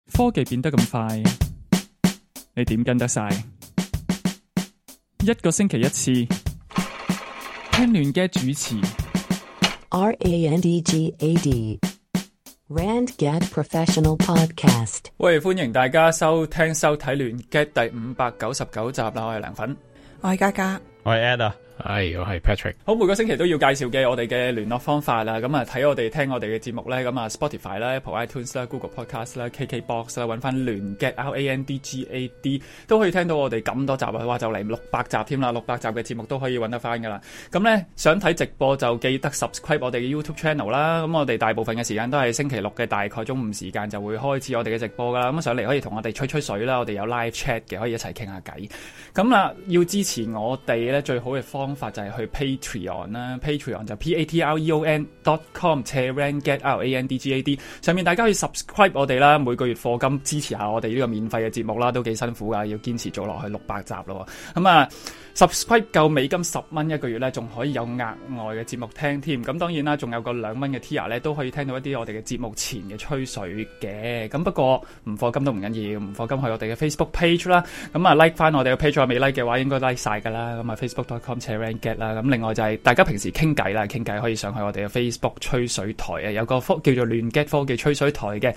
科技變得咁快，你點跟得晒？一個星期一次，聽亂嘅主持。 RANDGAD RandGad Professional Podcast。 喂，歡迎大家收聽收睇亂嘅第599集啦！我係涼粉， 我係嘉嘉， 我係 Ed 啊。 係，我係 Patrick。 好，每個星期都要介紹嘅我哋嘅聯絡方法啦。咁啊，睇我哋聽我哋嘅節目咧，咁啊 Spotify 啦、Apple iTunes 啦、Google Podcast 啦、KKBox 啦，揾翻亂 get RANDGAD 都可以聽到我哋咁多集啊！哇，就嚟600集添啦，600集嘅節目都可以揾得翻噶啦。咁咧，想睇直播就記得 subscribe 我哋嘅 YouTube channel 啦。咁我哋大部分嘅時間都係星期六嘅大概中午時間就會開始我哋嘅直播噶啦。咁上嚟可以同我哋吹吹水啦，我哋有 live chat 嘅，可以一齊傾下偈。咁啊，要支持我哋咧，最好嘅方法就係去Patreon 啦 ，Patreon 就 patreon.com/RandGad 上面大家可以 subscribe 我哋啦，每個月課金支持下我哋呢個免費嘅節目啦，都幾辛苦噶，要堅持做落去600集咯。咁啊 subscribe 夠美金10蚊一個月咧，仲可以有額外嘅節目聽添。咁當然啦，仲有個2蚊嘅 tier 咧，都可以聽到一啲我哋嘅節目前嘅吹水嘅。咁不過唔課金都唔緊要，唔課金去我哋嘅 Facebook page 啦。咁啊 like 翻我哋嘅 page，未 like 嘅話應該 like 晒噶啦。咁啊 facebook.com/RandGad 啦。咁另外就係大家平時傾偈啦，傾偈可以上去我哋嘅 Facebook 吹水台啊，有個叫做亂 get 科技吹水台嘅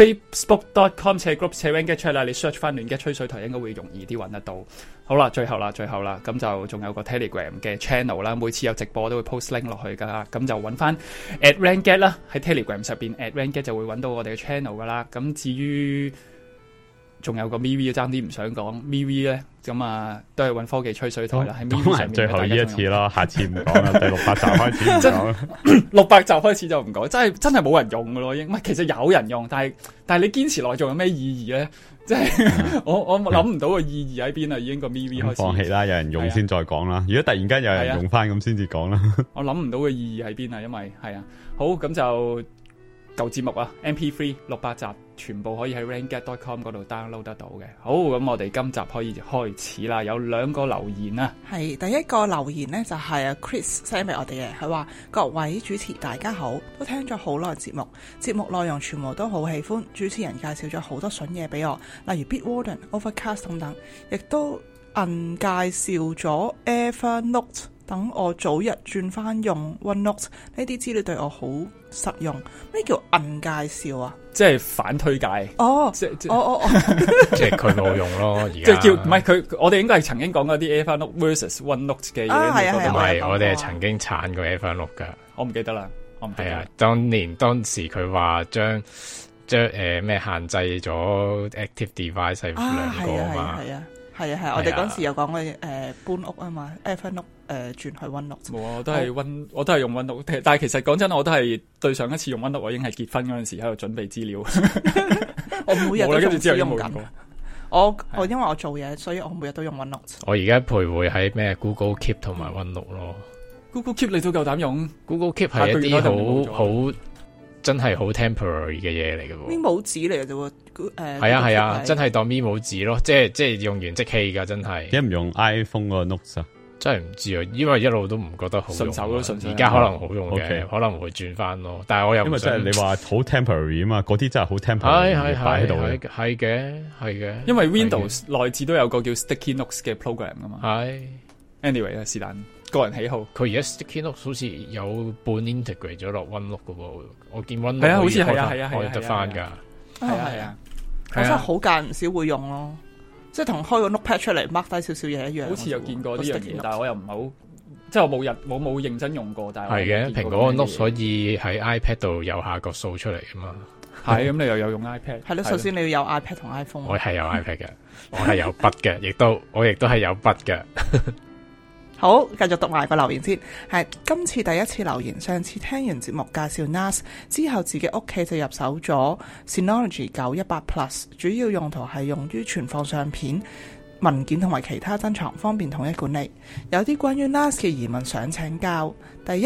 facebook.com/group/RandGad 啦，你 search 翻亂 get 吹水台應該會容易啲揾得到。好啦，最後啦，咁就仲有個 Telegram 嘅 channel 啦，每次有直播都會 post link 落去噶啦，咁就揾翻 @RandGad 啦，喺 Telegram 上邊 @RandGad 就會揾到我哋嘅 channel 噶啦。咁至於仲有個 MeWe 爭啲唔想講 MeWe 咧，咁啊都係揾科技吹水台啦，喺 MeWe 上面最後呢一次咯，下次唔講啦，第600集開始唔講。 600集開始就唔講，真係冇人用噶咯，唔係其實有人用，但係你堅持落仲有咩意義咧？即係我諗唔到個意義喺邊啊！已經個 MeWe 開始放棄啦，有人用先再講啦。如果突然間有人用翻咁先至講啦。 我諗唔到個意義喺邊啊，因為係啊，好咁就舊節目啊 MP3 600集全部可以喺 RandGad.com 嗰度 download 得到嘅。好，咁我哋今集可以開始啦。有2個留言啊， 係第一個留言呢，就係 Chris send 俾我哋嘅，佢話各位主持大家好，都聽咗好耐節目內容全部都好喜歡，主持人介紹咗好多筍嘢俾我，例如 Bitwarden、Overcast 等等，亦都介紹咗 Evernote，等我早日轉翻用 OneNote， 呢啲資料對我好實用。咩叫介紹啊？ 即係反推介。 哦， 即係佢冇用咯，而家即係叫唔係佢，我哋應該係曾經講過啲 Evernote versus OneNote 嘅嘢。 係啊， 唔係我哋係曾經鏟過 Evernote 噶。 我唔記得啦，係啊，當時佢話將咩限制咗 active device 係2個啊嘛。 係啊，我哋嗰時有講過搬屋啊嘛 ，Evernote 轉去 OneNote。冇啊， 我都係用 OneNote， 但係其實講真，我都係對上一次用 OneNote，我已經係結婚嗰陣時喺度準備資料。 我每日都用緊。我因為我做嘢，所以我每日都用 OneNote。 我而家徘徊喺咩 Google Keep 同埋 OneNote 咯。 Google Keep 你都夠膽用 ？Google Keep 係一啲好真係好 temporary 嘅嘢嚟嘅喎。 memo 紙嚟嘅啫喎。 係啊，真係當 memo 紙咯，即係用完即棄噶，真係。 點解唔用 iPhone 個 Notes 啊？ 真係唔知啊，因為一路都唔覺得好用。順手咯，而家可能好用嘅，可能會轉翻咯。但係我又唔想， 因為真係你話好 temporary 啊嘛，嗰啲真係好 temporary 擺喺度嘅。 係嘅。 因為 Windows 內置都有個叫 Sticky Notes 嘅 program 噶嘛。 係。 Anyway 啦，是但個人喜好。 佢而家 Sticky Notes 好似有半 integrate 咗落 OneNote 噶喎，我見 OneNote 係啊，好似係啊， 開得翻㗎。 係啊。 我真係好間唔少會用咯，即係同開個 notepad 出嚟 mark 低少少嘢一樣。 好似有見過呢樣嘢，但係我又唔係好，即係我冇認真用過。但係係嘅，蘋果個 note 可以喺 iPad 度右下角掃出嚟噶嘛。 係咁，你又有用 iPad？ 係咯，首先你要有 iPad 同 iPhone。 我係有 iPad 嘅，我係有筆嘅，我亦都係有筆嘅。 好，繼續讀埋個留言先。係今次第一次留言，上次聽完節目介紹 NAS 之後，自己屋企就入手咗 Synology 9100 Plus， 主要用途係用於存放相片、文件同埋其他珍藏，方便統一管理。有啲關於 NAS 嘅疑問想請教。第一，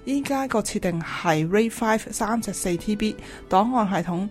依家個設定係 RAID 5 3隻 4TB 檔案系統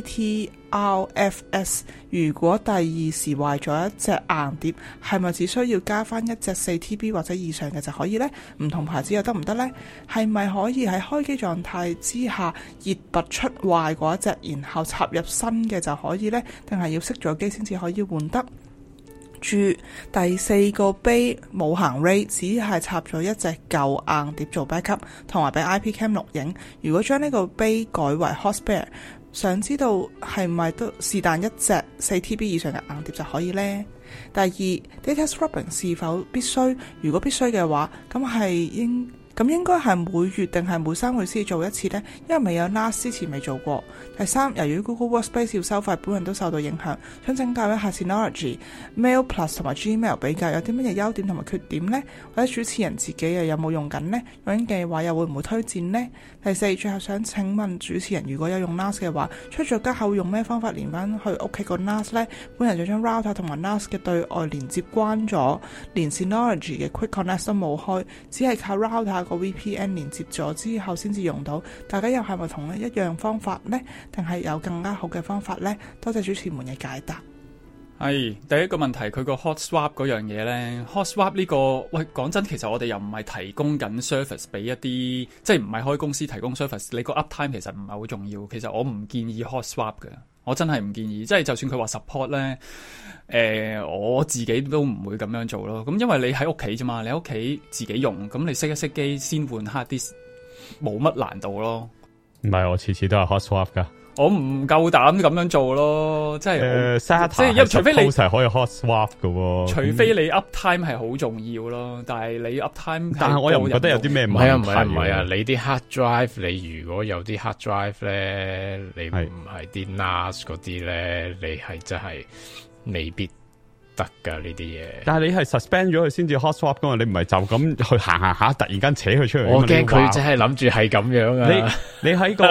BTRFS。如果第二時壞咗一隻硬碟，係咪只需要加翻一隻 4TB 或者以上嘅就可以呢？唔同牌子又得唔得呢？係咪可以喺開機狀態之下熱拔出壞嗰一隻，然後插入新嘅就可以呢？定係要熄咗機先至可以換得？注第4個碑冇行 RAID， 只係插咗一隻舊硬碟做 backup， 同埋俾 IP cam 錄影。如果將呢個碑改為 hot spare， 想知道係咪都是但一隻 4TB 以上嘅硬碟就可以呢？第二 data scrubbing 是否必須？如果必須嘅話，咁應該係每月定係每3個月先做一次呢？因為未有 NAS 之前未做過。第三，由於 Google Workspace 要收費，本人都受到影響，想請教一下 Synology、Mail Plus 同埋 Gmail 比較有啲乜嘢優點同埋缺點呢？或者主持人自己又有冇用緊呢？用緊嘅話又會唔會推薦呢？第四，最後想請問主持人，如果有用 NAS 嘅話，出咗街後用咩方法連翻去屋企個 NAS 呢？本人就將 router 同埋 NAS 嘅對外連接關咗，連 Synology 嘅 Quick Connect 都冇開，只係靠 router個 VPN 連接咗之後先至用到。大家又係咪同一樣方法呢？定係有更加好嘅方法呢？多謝主持們嘅解答。 係第一個問題，佢個 hot swap 嗰樣嘢呢 hot swap 呢個，喂，講真，其實我哋又唔係提供緊 service 俾一啲，即係唔係開公司提供 service， 你個 uptime 其實唔係好重要。其實我唔建議 hot swap 嘅，我真係唔建議。即係就算佢話 support 呢，我自己都唔會咁樣做咯。咁因為你喺屋企啫嘛，你喺屋企自己用，咁你熄一熄機先換 hard disk，冇乜難度咯。 唔係，我次次都係 hot swap 噶。 我唔夠膽咁樣做咯，即係即係除非你係可以 hot swap 嘅喎， 除非你 uptime 係好重要咯。但係你 uptime， 但係我又唔覺得有啲咩問題。 唔係啊！你啲 hard drive， 你如果有啲 hard drive 咧，你唔係啲 NAS 嗰啲咧，你係真係未必得噶呢啲嘢。但係你係 suspend 咗佢先至 hot swap 噶嘛？你唔係就咁去行下，突然間扯佢出嚟。我驚佢真係諗住係咁樣啊！你喺個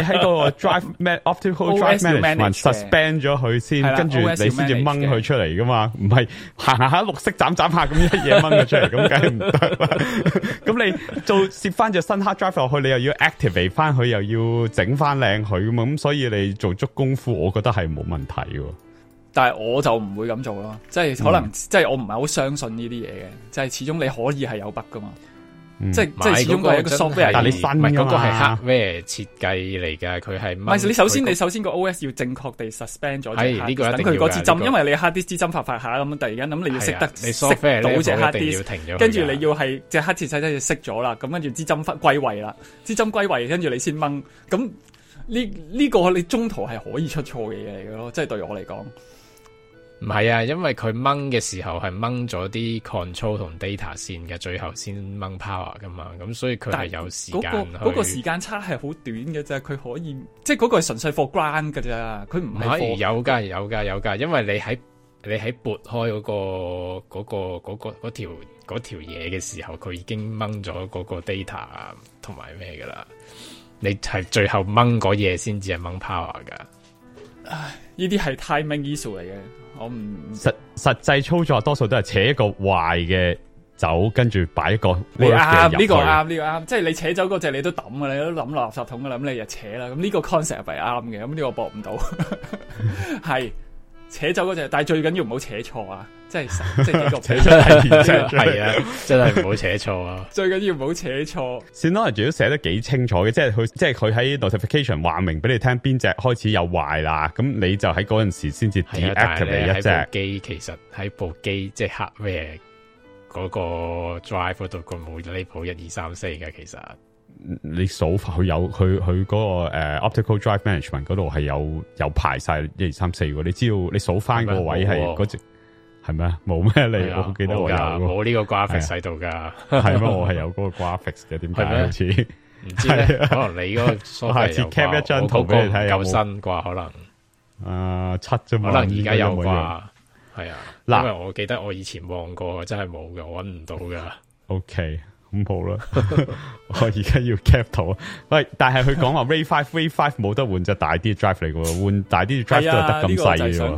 drive optical drive management suspend 咗佢先，跟住你先至掹佢出嚟噶嘛？唔係行下綠色斬下咁一嘢掹佢出嚟，咁梗係唔得啦。咁你做攝翻隻新 hard drive 落去，你又要 activate 翻佢，又要整翻靚佢噶嘛？咁所以你做足功夫，我覺得係冇問題嘅。 但係我就唔會咁做咯，即係可能，即係我唔係好相信呢啲嘢嘅，即係始終你可以係有 bug 噶嘛，即係始終都係一個 software， 但係你新㗎嘛，嗰個係 hardware 設計嚟㗎，佢係唔係你首先個 OS 要正確地 suspend 咗，係呢個一定要等佢個支針，因為你 hard disk 支針發下咁，突然間咁你要識得熄到隻 hard disk，跟住你要係隻黑切細細熄咗啦，咁跟住支針歸位啦，支針歸位，跟住你先掹，咁呢個你中途係可以出錯嘅嘢嚟嘅咯，即係對我嚟講。 唔係啊，因為佢掹嘅時候係掹咗啲 control 同 data 線嘅，最後先掹 power 噶嘛，咁所以佢係有時間嗰個時間差係好短嘅啫，佢可以即係嗰個係純粹 for ground 㗎咋，佢唔係有㗎，因為你喺撥開嗰條嘢嘅時候，佢已經掹咗嗰個 data 同埋咩㗎啦，你係最後掹嗰嘢先至係掹 power 㗎。 唉，呢啲係 timing issue 嚟嘅。我唔實際操作多數都係扯一個壞嘅走，跟住擺一個你啱呢個啱，即係你扯走嗰隻你都抌㗎，你都抌落垃圾桶㗎啦，咁你就扯啦。咁呢個 concept 係啱嘅，咁呢個搏唔到，係扯走嗰隻，但係最緊要唔好扯錯啊！即係幾個扯出嚟， 係啊，真係唔好扯錯啊！ 最緊要唔好扯錯。 Synology 都寫得幾清楚嘅，即係佢喺 notification 話明俾你聽邊隻開始有壞啦，咁你就喺嗰陣時先至 deactivate 一隻。 部機其實喺部機即係 hardware 嗰個 drive 嗰度，佢冇 label 1、2、3、4嘅，其實。 你數佢有佢嗰個optical drive management 嗰度係有排晒1、2、3、4嘅，你知道你數翻個位係嗰隻係咩？冇咩你？我記得我有冇呢個 graphics 喺度噶， 係咩？我係有嗰個 graphics 嘅，點解好似唔知咧？可能你嗰個下次 cap 一張圖俾你睇， 夠新啩？可能 7啫嘛， 可能而家有啩？係啊，因為我記得我以前望過，真係冇嘅，我搵唔到噶。 OK。咁好啦，我而家要 cap 圖啊！喂，但係佢講話 RAID 5冇得換隻大啲 drive 嚟嘅喎，換大啲 drive 都係得咁細嘅喎。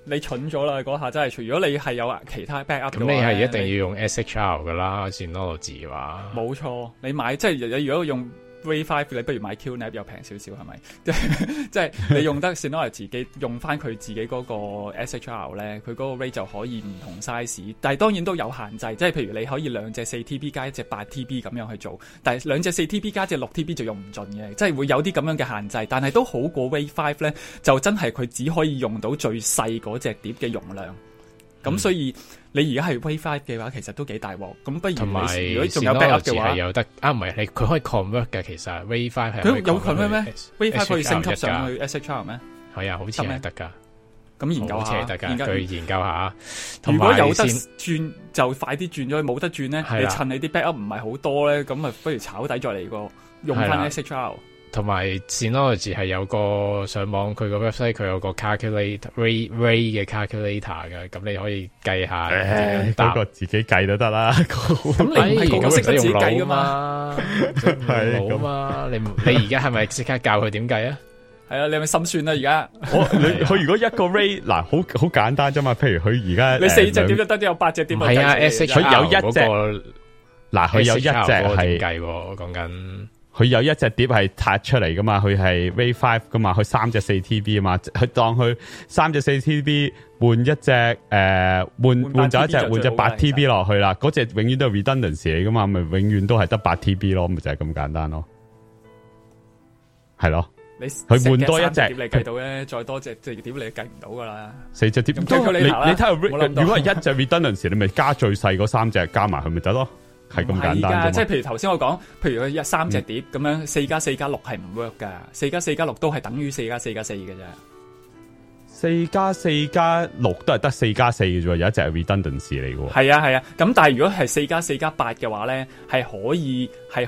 你蠢咗啦，嗰下真係。如果你係有其他 backup 嘅話， 咁你係一定要用 SHR 噶啦，Synology 嘅話。 冇錯，你買即係你如果用 Ray 5，你不如買 QNAP 又平少少，係咪？即係你用得 Synology 機，用翻佢自己嗰個 SHR 咧，佢嗰個 Ray 就可以唔同 size， 但係當然都有限制，即係譬如你可以兩隻 4TB 加一隻 8TB 咁樣去做，但係兩隻 4TB 加隻 6TB 就用唔盡嘅，即係會有啲咁樣嘅限制，但係都好過 Ray 5咧，就真係佢只可以用到最細嗰隻碟嘅容量。咁所以你而家係 Ray 5嘅話，其實都幾大鑊。咁不如你如果仲有 backup 嘅話， 係有得唔係你佢可以 convert 嘅。其實 Ray 5係佢有 convert 咩 ？Ray 5可以升級上去 SHR 咩？ 係啊，好似係得㗎。 咁研究下， 佢研究下。 如果有得轉就快啲轉咗，冇得轉咧，你趁你啲 backup 唔係好多咧，咁啊不如炒底再嚟個用翻 SHR。 同埋 Synology 係有個上網佢個 website 佢有個 calculator Ray 嘅 calculator 嘅，咁你可以計下。 嗰個自己計都得啦。 咁你唔係個個識得自己計噶嘛？ 係咁嘛？你而家係咪即刻教佢點計啊？ 係啊，你係咪心算啊？而家佢如果一個 Ray 嗱，好簡單啫嘛。譬如佢而家你4隻碟都得，都有8隻碟。 係啊佢有一隻嗱，佢有一隻係計喎，講緊。 佢有一隻碟係撻出嚟噶嘛，佢係 Ray 5噶嘛，佢3隻 4TB 啊嘛，佢當佢3隻 4TB 換一隻換咗一隻換隻 8TB 落去啦，嗰隻永遠都係 redundancy 嚟噶嘛，咪永遠都係得 8TB 咯，咪就係咁簡單咯，係咯。佢換多一隻你計到咧，再多隻碟你計唔到噶啦。 4隻碟，你睇下，如果係一隻 redundancy，你咪加最細嗰3隻加埋佢咪得咯。係咁簡單， 即係譬如頭先我講，譬如佢3隻碟咁樣，4+4+6係唔 work 噶，4+4+6都係等於4+4+4嘅啫。 4+4+6都係得4+4嘅啫，有一隻係 redundancy 嚟嘅。 係啊，咁但係如果係4+4+8嘅話咧，係可以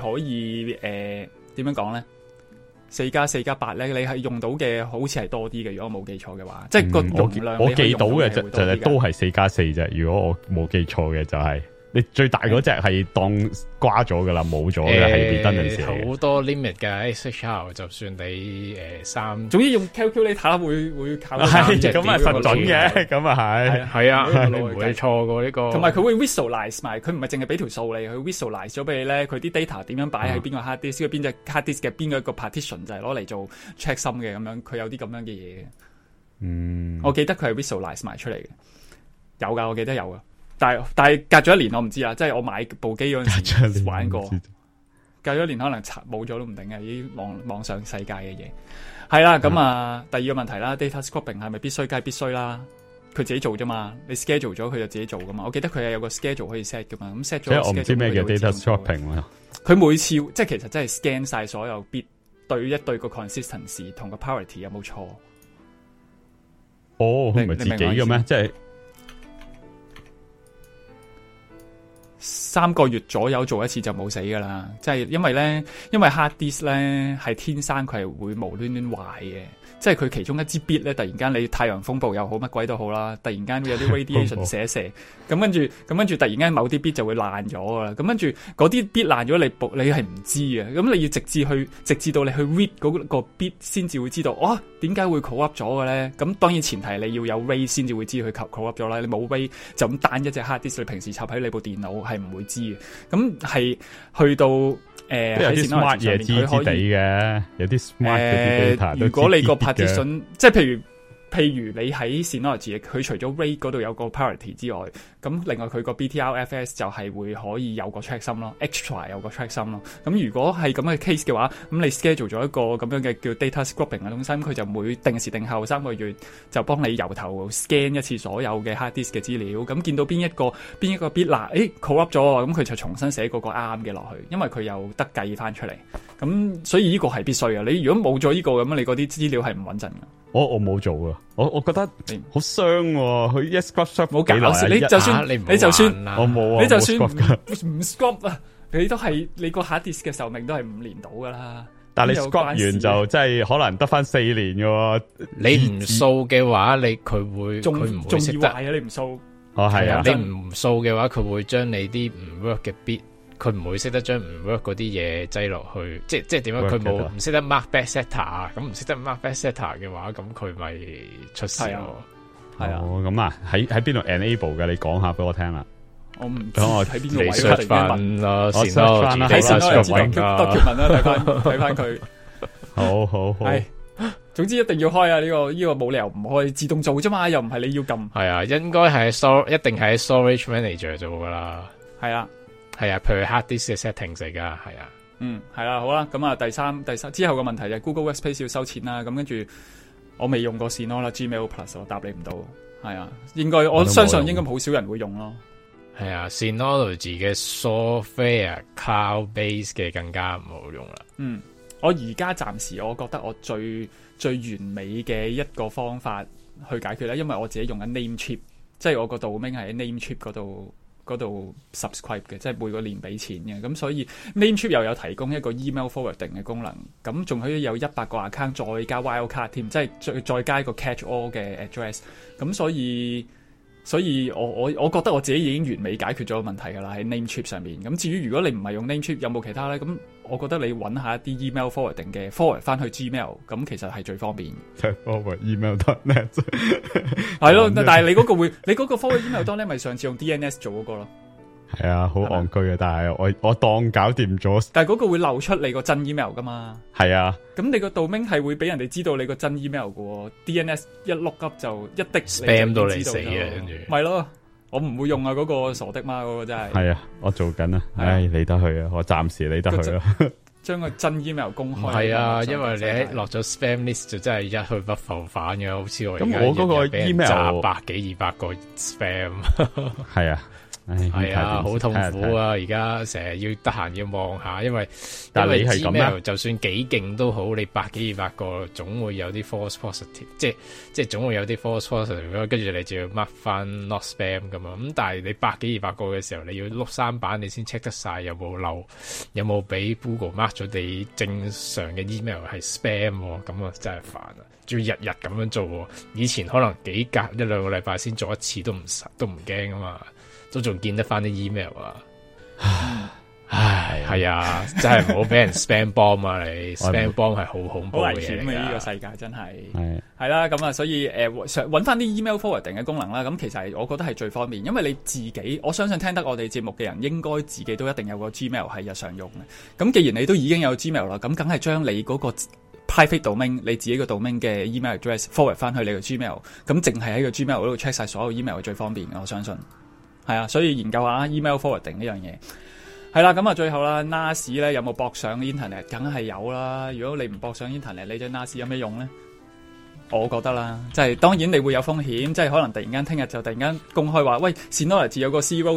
點樣講咧？4+4+8咧，你係用到嘅好似係多啲嘅，如果我冇記錯嘅話，即係個容量我記到嘅就都係4+4啫。如果我冇記錯嘅就係。你最大嗰隻係當瓜咗噶啦，冇咗嘅係 redundancy 好多 limit 嘅 SHR， 就算你3， 總之用 calculator 會靠係咁啊實準嘅，咁啊係啊，你唔會錯過呢個。 同埋佢會 visualize 埋，佢唔係淨係俾條數你，佢 visualize 咗俾你咧，佢啲 data 點樣擺喺邊個 hard disk，邊隻 hard disk 嘅邊一個 partition 就係攞嚟做 check sum 嘅咁樣，佢有啲咁樣嘅嘢嘅。我記得佢係 visualize 埋出嚟嘅，有噶，我記得有噶。但係隔咗1年我唔知啦，即係我買部機嗰陣時玩過，隔咗1年可能冇咗都唔定嘅，呢啲網上世界嘅嘢係啦。咁第二個問題啦 ，data scrubbing 係咪必須？梗係必須啦，佢自己做啫嘛，你 schedule 咗佢就自己做噶嘛。我記得佢係有個 schedule 可以 set 噶嘛，咁 set 咗。所以我唔知咩叫 data scrubbing 啦。佢每次即係其實真係 scan 晒所有 bit， 對一對個 consistency 同個 parity 有冇錯？ 哦，佢唔係自己嘅咩？即係。 3個月左右做一次就冇死噶啦，即係因為 hard disk 咧係天生佢係會無端端壞嘅，即係佢其中一支 bit 咧突然間你太陽風暴又好乜鬼都好啦，突然間會有啲 radiation 射，咁跟住突然間某啲 bit 就會爛咗噶啦，咁跟住嗰啲 bit 爛咗你係唔知嘅，咁你要直至到你去 read 嗰個 bit 先至會知道，點解會 corrupt 咗嘅咧？咁當然前提你要有 RAID 先至會知佢 corrupt 咗啦，你冇 RAID 就咁單一隻 hard disk 你平時插喺你部電腦係唔會知嘅，咁係去到有啲 smart 嘢知知地嘅，有啲 smart 嘅 data 如果你個 partition 即係譬如你喺 Synology 佢除咗 RAID 嗰度有個 parity 之外，咁另外佢個 BTRFS 就係會可以有個 checksum 咯 ，extra 有個 checksum 咯。咁如果係咁嘅 case 嘅話，咁你 schedule 咗一個咁樣嘅叫 data scrubbing 嘅東西，佢就每定時定候3個月就幫你由頭 scan 一次所有嘅 hard disk 嘅資料，咁見到邊一個 bit corrupt 咗，咁佢就重新寫嗰個啱嘅落去，因為佢有得計翻出嚟。咁所以呢個係必須嘅。你如果冇咗呢個咁，你嗰啲資料係唔穩陣嘅。 我冇做啊，我覺得好傷喎。佢一 scrub 冇搞笑，你就算我冇啊， 你就算唔 scrub 啊，你都係你個 hard disk 嘅壽命都係5年到噶啦。 但係你 scrub 完就真係可能得翻4年嘅。 你唔掃嘅話，佢會仲易壞啊！你唔掃係啊， 你唔掃嘅話，佢會將你啲唔 work 嘅 bit。佢唔會識得將唔 work 嗰啲嘢擠落去，即係點樣？佢冇唔識得 mark back setter 啊，咁唔識得 mark back setter 嘅話，咁佢咪出事咯。 係啊。 咁啊，喺邊度 enable 嘅？你講下俾我聽啦。 我唔知喺邊個位 ，search 翻啦， 喺線咯，知道多條文啦，睇翻佢。 好。 係，總之一定要開啊！呢個冇理由唔開，自動做啫嘛，又唔係你要撳。 係啊，應該係一定係 storage manager 做噶啦。 係啊， 譬如 hard disk 嘅 settings 嚟噶，係啊。 係啦，好啦，咁啊，第三之後嘅問題就係 Google Workspace 要收錢啦，咁跟住我未用過Synology 啦 Gmail Plus， 我答你唔到。係啊，我相信應該好少人會用咯。 係啊 ，Synology 嘅 software cloud base 嘅更加唔好用啦。 我而家暫時我覺得我最完美嘅一個方法去解決咧，因為我自己用緊 Namecheap， 即係我個 domain 係喺 Namecheap 嗰度 subscribe 嘅，即係每個年俾錢嘅，咁所以 Namecheap 又有提供一個 email forwarding 嘅功能，咁仲可以有100個 account 再加 wildcard 添，即係再加一個 catch all 嘅 address， 咁所以我覺得我自己已經完美解決咗個問題㗎啦喺 Namecheap 上面。咁至於如果你唔係用 Namecheap 有冇其他咧？咁我覺得你揾下一啲 email forwarding 嘅 forward 翻去 Gmail， 咁其實係最方便。 forward email.net 係咯，但係你嗰個 forward email.net 咪上次用 DNS 做嗰個咯。 係啊，好戇居嘅，但係我當搞掂咗。 但係嗰個會漏出你個真 email 噶嘛？ 係啊。咁你個 domain 係會俾人哋知道你個真 email 嘅 DNS 一碌up就一滴 spam 到你死啊！跟住咪咯，我唔會用啊！嗰個傻的媽嗰個真係。係啊，我做緊啊，理得去啊，我暫時理得去啦。 將個真 email 公開。 係啊，因為你喺落咗 spam list 就真係一去不復返嘅，好似我而家咁我嗰個 email 炸100幾200個 spam。 係啊。 係啊，好痛苦啊！而家成日要得閒要望下，因為 Gmail 就算幾勁都好，你100幾200個總會有啲 false positive， 即係總會有啲 false positive， 跟住你就要 mark 翻 not spam 咁嘛。咁但係你100幾200個嘅時候，你要碌3版你先 check 得晒有冇漏，有冇俾 Google mark 咗你正常嘅 email 係 spam， 咁啊真係煩啊！仲要日日咁樣做，以前可能隔1-2個禮拜先做一次都唔驚啊嘛。都仲見得翻啲 email 啊！唉，係啊，真係唔好俾人 spam bomb 啊！你 spam bomb 係好恐怖嘅嘢嚟㗎。呢個世界真係係啦，咁啊，所以揾翻啲 email forwarding 嘅功能啦。咁其實我覺得係最方便，因為你自己，我相信聽得我哋節目嘅人應該自己都一定有個 Gmail 係日常用嘅。咁既然你都已經有 Gmail 啦，咁梗係將你嗰個 private domain 你自己個 domain 嘅 email address forward 翻去你個 Gmail， 咁淨係喺個 Gmail 嗰度 check 晒所有 email 係最方便嘅，我相信。係啊，所以研究下 email forwarding 呢樣嘢。係啦，咁啊最後啦 NAS 咧有冇駁上 internet？ 梗係有啦。如果你唔駁上 internet， 你隻 NAS 有咩用咧？我覺得啦，即係當然你會有風險，即係可能突然間聽日就突然間公開話，喂 Synology 有個 zero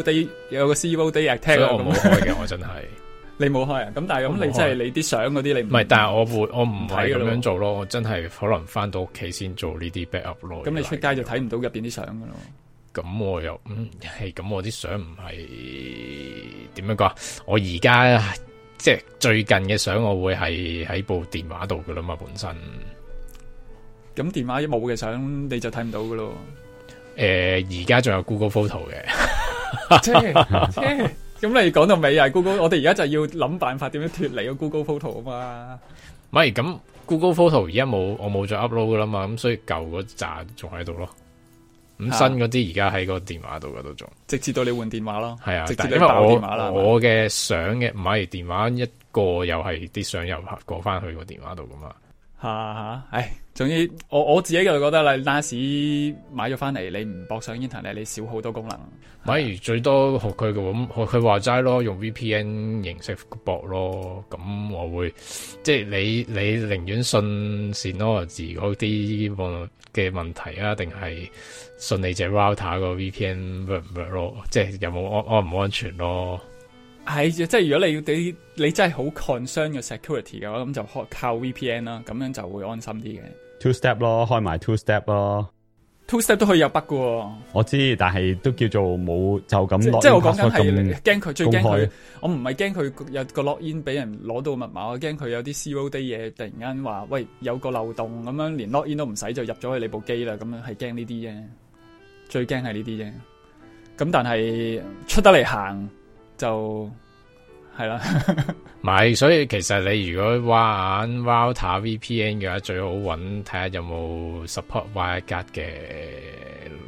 day attack， 所以我冇開嘅，我真係你冇開啊？咁但係咁你即係你啲相嗰啲你唔係， 但係我唔係咁樣做咯，我真係可能翻到屋企先做呢啲 backup 咯。咁你出街就睇唔到入邊啲相噶咯。 咁我又咁我啲相唔係點樣講？我而家即係最近嘅相，我會係喺部電話度噶啦嘛，本身。咁電話冇嘅相你就睇唔到噶咯。 而家仲有 Google Photo 嘅。 咁你講到尾係 Google， 我哋而家就要諗辦法點樣脫離個 Google Photo 啊嘛。 唔係咁 Google Photo 而家我冇再 upload 噶啦嘛，咁所以舊嗰扎仲喺度咯。咁新嗰啲而家喺個電話度噶都仲，直至到你換電話咯。係啊，直至你爆電話啦。我嘅相嘅唔係電話一個又係啲相又過翻去個電話度噶嘛。唉，總之我自己就覺得啦 NAS 買咗翻嚟，你唔駁上 internet， 你少好多功能。咪最多學佢嘅咁，學佢話齋咯，用 VPN 形式駁咯。咁我會即係你寧願信 Synology 嗰啲嘅問題啊，定係信你隻 router 個 VPN work 唔 work 咯？即係有冇安唔安全咯？係，即係如果你真係好 concern 嘅 security 嘅話，咁就靠 VPN 啦，咁樣就會安心啲嘅。Two step 咯，開埋 two step 咯。Two step 都可以有 bug 嘅。我知，但係都叫做冇就咁。即係我講緊係驚佢，最驚佢。我唔係驚佢有個 login 俾人攞到密碼，我驚佢有啲 zero day 嘢，突然間話喂有個漏洞咁樣，連 login 都唔使就入咗去你部機啦，咁樣係驚呢啲啫。最驚係呢啲啫。咁但係出得嚟行。就係啦，咪所以其實你如果玩 Router VPN 嘅話，最好揾睇下有冇 support WireGuard 嘅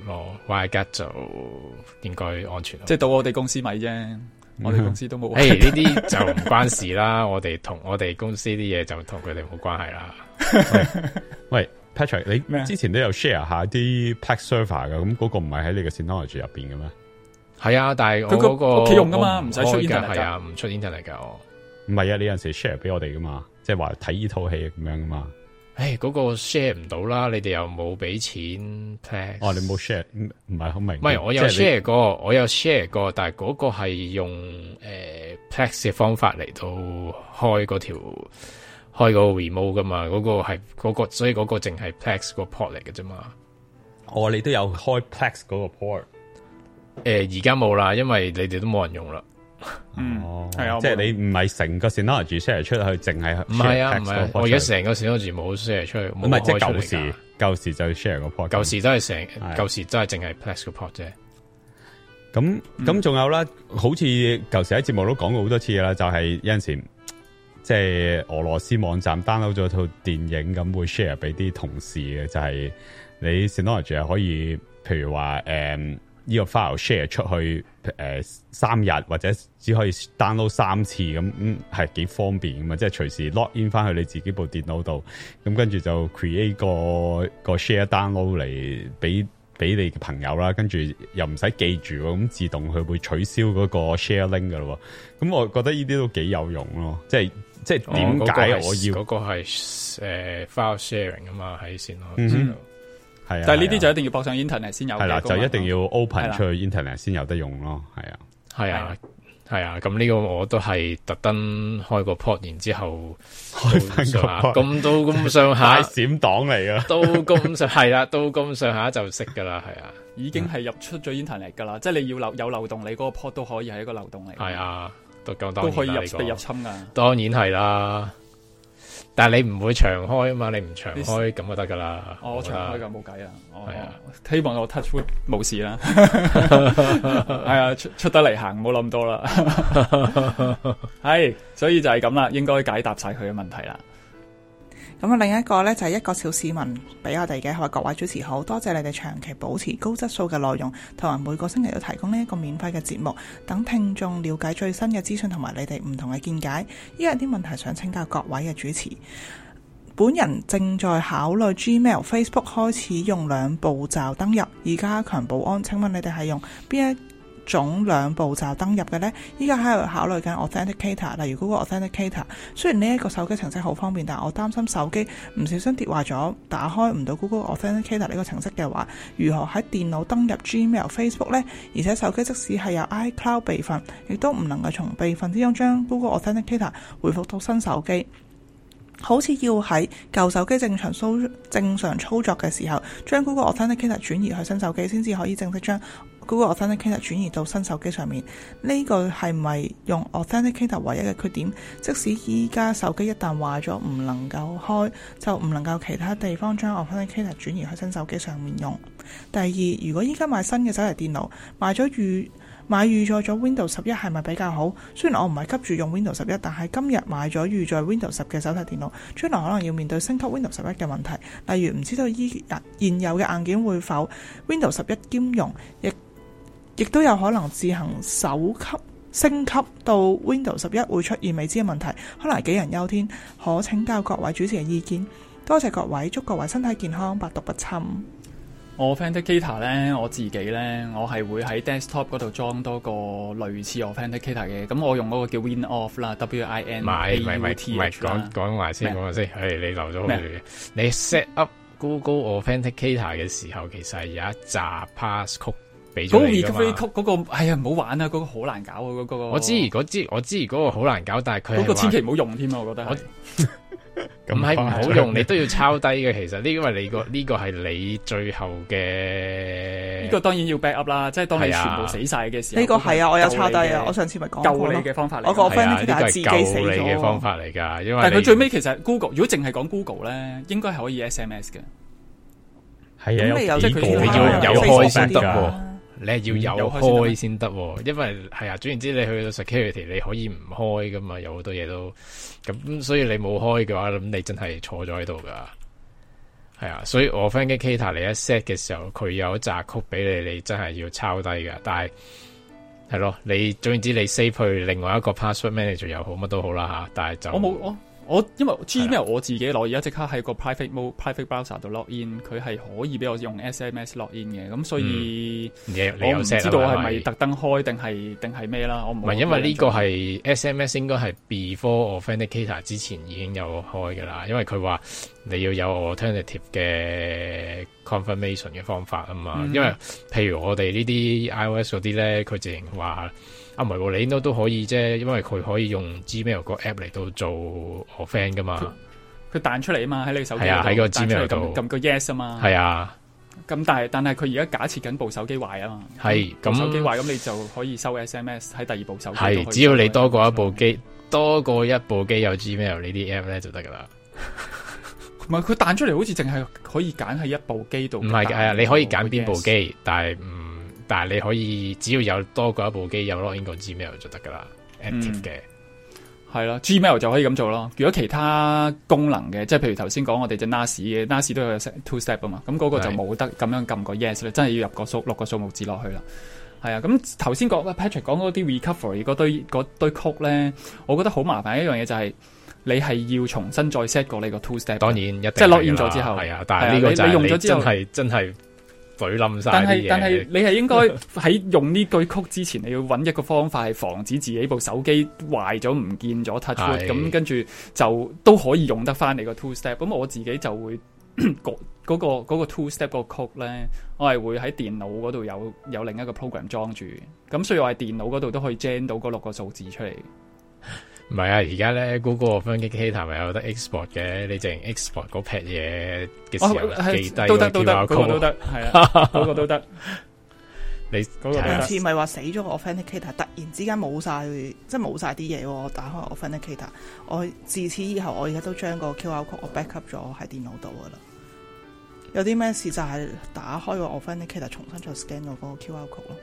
咯，WireGuard 就應該安全咯。 即係到我哋公司咪啫，我哋公司都冇。 誒呢啲就唔關事啦，我哋同我哋公司啲嘢就同佢哋冇關係啦。 喂 Patrick， 你之前都有 share 下啲 Plex server 噶，咁嗰個唔係喺你嘅 Synology 入邊嘅咩？ 係啊，但係我嗰個屋企用噶嘛，唔使出 internet 係啊，唔出 internet 噶。 唔係啊，你有陣時 share 俾我哋噶嘛，即係話睇呢套戲咁樣噶嘛。 嗰個 share 唔到啦，你哋又冇俾錢 Plex。 哦，你冇 share，唔係好明。唔係，我有 share 過，但係嗰個係用Plex 嘅方法嚟到開嗰個 remote 噶嘛，嗰個係嗰個，所以嗰個淨係 Plex 個 port 嚟嘅啫嘛。 哦，你都有開 Plex 嗰個 port。 而家冇啦，因為你哋都冇人用啦。 係啊， 即係你唔係成個 Synology share 出去，淨係唔係啊，唔係，我而家成個 Synology 冇 share 出去， 唔係即係舊時就 share 個 port， 舊時都係舊時真係淨係 Plex 個 port 啫。 咁仲有啦，好似舊時喺節目都講過好多次啦，就係有陣時即係俄羅斯網站 download 咗套電影咁會 share 俾啲同事嘅，就係你 Synology 係可以，譬如話呢個 file share 出去3日或者只可以 download 3次咁，係幾方便噶嘛？即係隨時 log in 翻去你自己部電腦度，咁跟住就 create 個 share download 嚟俾你嘅朋友啦，跟住又唔使記住，咁自動佢會取消嗰個 share link 噶咯。咁我覺得呢啲都幾有用咯，即係點解我要嗰個係file sharing 啊嘛，喺線度。係啊， 但係呢啲就一定要駁上 internet 先有。係啦， 就一定要 open 出去 internet 先有得用咯。係啊， 咁呢個我都係特登開個 port， 然之後開翻個 port， 咁都咁上下閃檔嚟噶， 都咁上係啦，都咁上下就識噶啦，係啊， 已經係入出咗 internet 噶啦，即係你要有漏洞，你嗰個 port 都可以係一個漏洞嚟。 係啊，都可以被入侵噶。 當然係啦。但係你唔會長開啊嘛，你唔長開咁就得噶啦。 我長開噶冇計啊。係啊，希望我 touch wood 冇事啦。係啊，出得嚟行，唔好諗咁多啦。係，所以就係咁啦，應該解答晒佢嘅問題啦。 咁啊，另一個呢，就係一個小市民俾我哋嘅，話各位主持好，多謝你哋長期保持高質素嘅內容，同埋每個星期都提供呢一個免費嘅節目，等聽眾了解最新嘅資訊同埋你哋唔同嘅見解。依家有啲問題想請教各位嘅主持，本人正在考慮 Gmail、Facebook 開始用2步驟登入，以加強保安。請問你哋係用邊一種2步驟登入嘅呢？依家喺度考慮緊 Authenticator， 例如 Google Authenticator。雖然呢一個手機程式好方便，但我擔心手機唔小心跌壞咗，打開唔到 Google Authenticator 呢個程式嘅話，如何喺電腦登入 Gmail、Facebook 呢？而且手機即使係有 iCloud 備份，亦都唔能夠從備份之中將 Google Authenticator 回復到新手機。好似要喺舊手機正常操作嘅時候，將 Google Authenticator 轉移去新手機，先至可以正式將 Google Authenticator 轉移到新手機上面。呢個係咪用 Authenticator 唯一嘅缺點？即使依家手機一旦壞咗唔能夠開，就唔能夠其他地方將 Authenticator 轉移去新手機上面用。第二，如果依家買新嘅手提電腦，買預載咗 Windows 11係咪比較好？雖然我唔係急住用 Windows 11，但係今日買咗預載 Windows 10嘅手提電腦，將來可能要面對升級 Windows 11嘅問題。例如唔知道現有嘅硬件會否 Windows 11兼容，亦都有可能自行升級到 Windows 11會出現未知嘅問題，可能係杞人憂天。可請教各位主持嘅意見。多謝各位，祝各位身體健康，百毒不侵。 Authenticator 咧，我自己咧，我係會喺 desktop 嗰度裝多個類似 Authenticator 嘅，咁我用嗰個叫 WinAuth 啦 ，WinAuth 啦。 講埋先，係你留咗好住。你 set up Google Authenticator 嘅時候，其實係有一紮 passcode 俾咗你㗎嘛。 嗰個 recovery code 嗰個，哎呀唔好玩啊！嗰個好難搞啊！嗰個我知嗰個好難搞，但係佢嗰個千祈唔好用添啊！我覺得係。 咁係唔好用，你都要抄低嘅。其實呢，因為呢個係你最後嘅， 呢個當然要 back up 啦。即係當你全部死晒嘅時候， 呢個係啊，我有抄低啊。我上次咪講過救你嘅方法嚟。 我個 friend 係自己死咗。 救你嘅方法嚟噶，因為但係佢最尾其實 Google 如果淨係講 Google 咧，應該係可以 SMS 嘅。 係啊， 即係佢要有開先得。你係要有開先得，因為係啊，總言之，你去到 security 你可以唔開噶嘛，有好多嘢都咁，所以你冇開嘅話，咁你真係坐咗喺度噶。 係啊，所以 Authenticator 你一 set 嘅時候，佢有一紮曲俾你，你真係要抄低㗎。但係係咯，你總之你 save 去另外一個 password manager 又好，乜都好啦吓。但係就我因為 Gmail 我自己攞而家即刻喺個 private browser 度 log in， 佢係可以俾我用 SMS log in 嘅，咁所以我唔知道我係咪特登開定係咩啦。我唔係因為呢個係 SMS 應該係 before Authenticator 之前已經有開㗎啦，因為佢話你要有 alternative 嘅 confirmation 嘅方法啊嘛。因為譬如我哋呢啲 iOS 嗰啲咧，佢直情話。唔係喎，你應該都可以啫，因為佢可以用 Gmail 個 app 嚟到做 offend 噶嘛。佢彈出嚟啊嘛，喺你手機度。係啊，喺個 Gmail 度撳個 yes 啊嘛。係啊。咁但係佢而家假設緊部手機壞啊嘛。係。咁手機壞咁你就可以收 SMS 喺第二部手機。係，只要你多過一部機有 Gmail 呢啲 app 咧就得噶啦。唔係，佢彈出嚟好似淨係可以揀喺一部機度。唔係嘅，係啊，你可以揀邊部機，但係你可以只要有多過一部機有 login 個 Gmail 就得噶啦 ，active 嘅係啦 ，Gmail 就可以咁做咯。如果其他功能嘅，即係譬如頭先講我哋隻 NAS 嘅 NAS 都有 two step 啊嘛，咁嗰個就冇得咁樣撳個 yes 咧，真係要入個6個數目字落去啦。係啊，咁頭先講 Patrick 講嗰啲 recovery 嗰堆曲咧，我覺得好麻煩一樣嘢就係你係要重新再 set 過你個 two step。當然一定即係 login 咗之後，係啊，但係呢個就係你用咗之後真係。但係你係應該喺用呢句曲之前，你要揾一個方法係防止自己部手機壞咗唔見咗 touchwood， 咁跟住就都可以用得翻你個 two step。咁我自己就會嗰個 two step 個曲咧，我係會喺電腦嗰度有另一個 program 裝住，咁所以我喺電腦嗰度都可以 gen 到嗰6個數字出嚟。唔係啊，而家咧 Google Authenticator 咪有得 export 嘅，你淨 export 嗰撇嘢嘅時候記低個 QR code 嗰個都得，係啊，嗰個都得。你上次咪話死咗個 Authenticator， 突然之間冇晒，即係冇晒啲嘢喎。我打開 Authenticator， 我自此以後我而家都將個 QR code 我 backup 咗喺電腦度噶啦。有啲咩事就係打開個 Authenticator 重新再 scan 個 QR code 咯。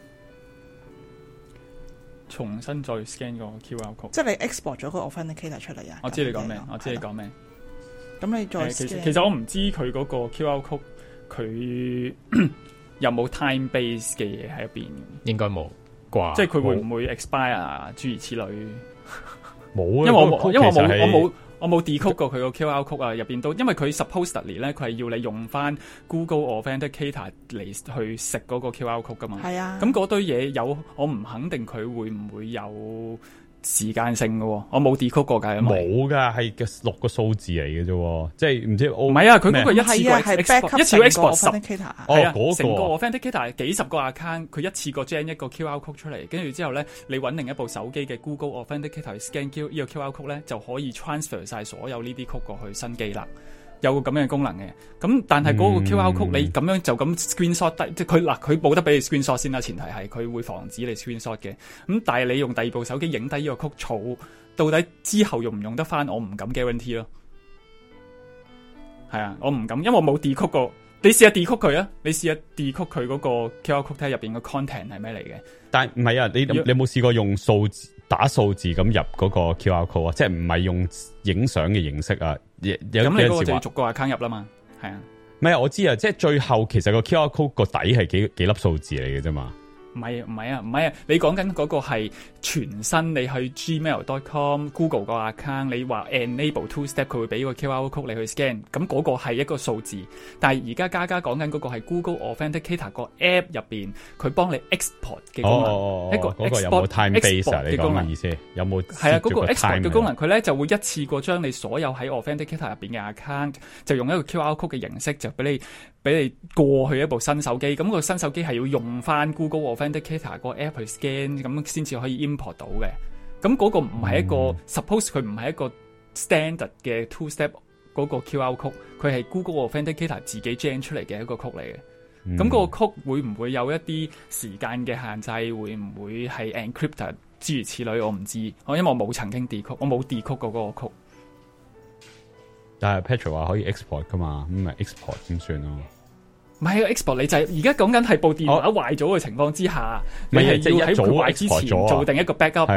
重新再 scan 個 QR code， 即係你 export 咗個 Authenticator 出嚟啊！我知你講咩，我知你講咩。咁你再其實我唔知佢嗰個 QR code 佢有冇 time base 嘅嘢喺入邊？應該冇啩，即係佢會唔會 expire 諸如此類？冇啊，因為我冇 decode 過佢個 QR code 啊，入邊都因為佢 supposedly 咧，佢係要你用翻 Google Authenticator 嚟去食嗰個 QR code 噶嘛。係啊，咁嗰堆嘢我唔肯定佢會唔會有時間性嘅，我冇 decode 過㗎。冇㗎，係6個數字嚟嘅啫，即係唔知唔係啊，佢嗰個一次過 export 一次過 export 10，係啊，成個 Authenticator 幾十個 account， 佢一次過 gen 一個 QR code 出嚟，跟住之後咧，你揾另一部手機嘅 Google Authenticator scan 呢個 QR code 咧，就可以 transfer 晒所有呢啲 code 過去新機啦。有個咁樣嘅功能嘅，咁但係嗰個 QR code 你咁樣就咁 screenshot 低，即係佢冇得俾你 screenshot 先啦，前提係佢會防止你 screenshot 嘅。咁但係你用第二部手機影低呢個 code 儲，到底之後用唔用得翻，我唔敢 guarantee 咯。係啊，我唔敢，因為我冇 decode 過。你試下 decode 佢啊，你試下 decode 佢嗰個 QR code 睇下入邊個 content 係咩嚟嘅。但係唔係啊，你有冇試過用數字打數字咁入嗰個 QR code 啊？即係唔係用影相嘅形式啊？咁你嗰個就要逐個 account 入啦嘛，係啊。唔係啊，我知啊，即係最後其實個 QR code 個底係幾粒數字嚟嘅啫嘛。唔係啊，你講緊嗰個係全新，你去 gmail.com、Google 個 account， 你話 enable two step， 佢會俾個 QR code 你去 scan， 咁嗰個係一個數字。但係而家家講緊嗰個係 Google Authenticator 個 app 入邊，佢幫你 export 嘅功能，一個 export 有冇 time base 你講嘅意思？有冇係啊？嗰個 export 嘅功能，佢咧就會一次過將你所有喺 Authenticator 入邊嘅 account， 就用一個 QR code 嘅形式，就俾你過去一部新手機。咁個新手機係要用翻 Google Authenticator 個 app 去 scan， 咁先至可以 import 到嘅。咁嗰個唔係一個 suppose 佢唔係一個 standard 嘅 two step 嗰個 QR code， 佢係 Google Authenticator 自己 gen 出嚟嘅一個 code 嚟嘅。咁嗰個 code 會唔會有一啲時間嘅限制？會唔會係 encrypted 諸如此類？我唔知，因為我冇曾經 decode， 我冇 decode 過嗰個 code。但係 Patrick 話可以 export 噶嘛，咁咪 export 先算咯。唔係啊 ，export 你就係而家講緊係部電話壞咗嘅情況之下，你係要喺佢壞之前做定一個 backup。係啊，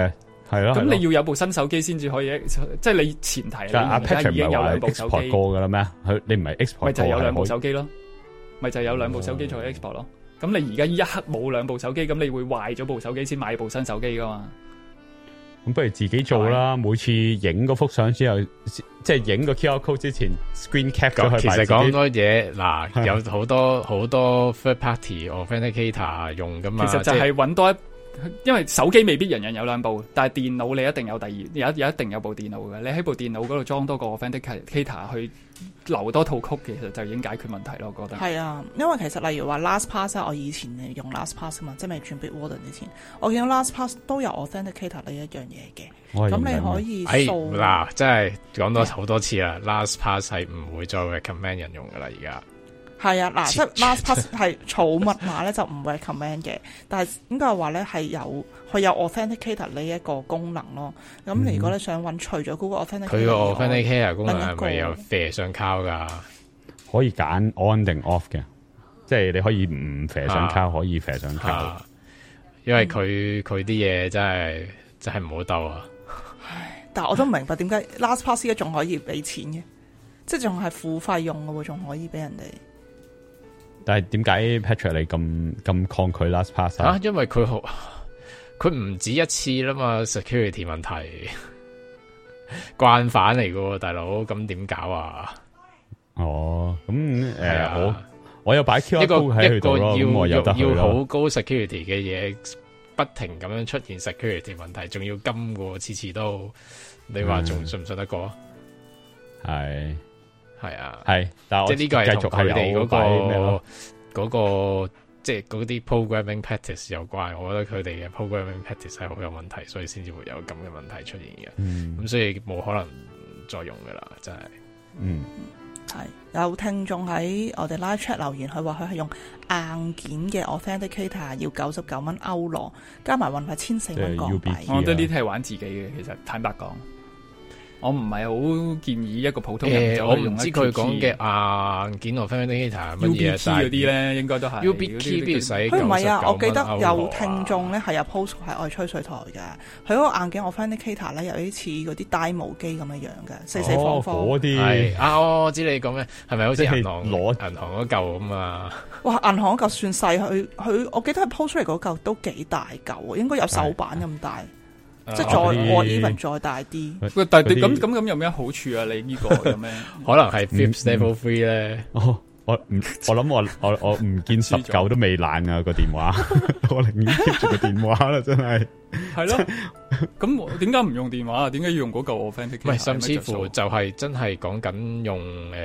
係咯， 咁你要有部新手機先至可以，即係你前提你而家已經有兩部手機 export 過噶啦咩？你唔係 export 咪就係有兩部手機咯，咪就係有兩部手機做 export 咯。咁你而家依一刻冇兩部手機，咁你會壞咗部手機先買部新手機噶嘛？ 咁不如自己做啦，每次影嗰幅相之後，即係影個 QR code 之前 screen cap 咗佢。 其實講多嘢嗱，有好多 third party authenticator 用噶嘛。 其實就係揾多一。因為手機未必人人有兩部，但係電腦你一定有有一定有部電腦嘅。你喺部電腦嗰度裝多個 authenticator 去留多套曲，其實就已經解決問題咯。我覺得係啊，因為其實例如話 LastPass 我以前用 LastPass 嘛，即係未轉 Bitwarden 之前，我見到 LastPass 都有 authenticator 呢一樣嘢嘅。咁你可以掃嗱，真係講多好多次啦，LastPass 係唔會再 recommend 人用噶啦，而家。 係啊，嗱，即係 LastPass 係儲密碼咧就唔會 recommend 嘅，但係應該係話咧係佢有 authenticator 呢一個功能咯。咁你如果你想揾除咗 Google authenticator，佢個 authenticator 功能係咪有射上靠㗎？ 可以揀 on 定 off 嘅，即係你可以唔射上靠，可以射上靠。 因為佢啲嘢真係唔好鬥啊！ 但係我都唔明白點解 LastPass 而家仲可以俾錢嘅，即係仲係付費用嘅喎，仲可以俾人哋。 但係點解 Patrick 你咁抗拒 LastPass 啊？ 因為佢唔止一次啦嘛 ，security 問題慣犯嚟噶，大佬咁點搞啊？ 哦，咁我有擺 QR code 喺佢度咯，咁我有得去咯。 要好高 security 嘅嘢，不停咁樣出現 security 問題，仲要金過次次都，你話仲信唔信得過？ 係。 係啊， 係，但係我即係呢個係同佢哋嗰個即係嗰啲 programming practice 有關。我覺得佢哋嘅 programming practice 係好有問題，所以先至會有咁嘅問題出現嘅。咁所以冇可能再用噶啦，真係。 係有聽眾喺我哋 live chat 留言，佢話佢係用硬件嘅 authenticator 要99蚊歐羅，加埋運費14蚊港幣。 我覺得呢啲係玩自己嘅，其實坦白講。我唔係好建議一個普通人我唔知佢講嘅硬件 authenticator 乜嘢， 但係 UBKey 嗰啲咧應該都係 UBKey 邊使？ 佢唔係啊！我記得有聽眾咧係有 post 喺我哋吹水台嘅，佢嗰個硬件 authenticator 咧有啲似嗰啲 Dymo 機咁嘅樣嘅，四方方嗰啲係我知你講咩，係咪好似銀行攞銀行嗰嚿咁啊？ 哇！銀行嗰嚿算細，佢我記得佢 post 出嚟嗰嚿都幾大嚿，應該有手板咁大。即係再我 even 再大啲， 但係咁有咩好處啊？你呢個有咩？ 可能係 Fifth Level 3咧。 我諗我唔見19都未爛啊個電話，我寧願 keep 住個電話啦，真係。 係咯，咁點解唔用電話啊？點解要用嗰嚿 authenticator？ 唔係，甚至乎就係真係講緊用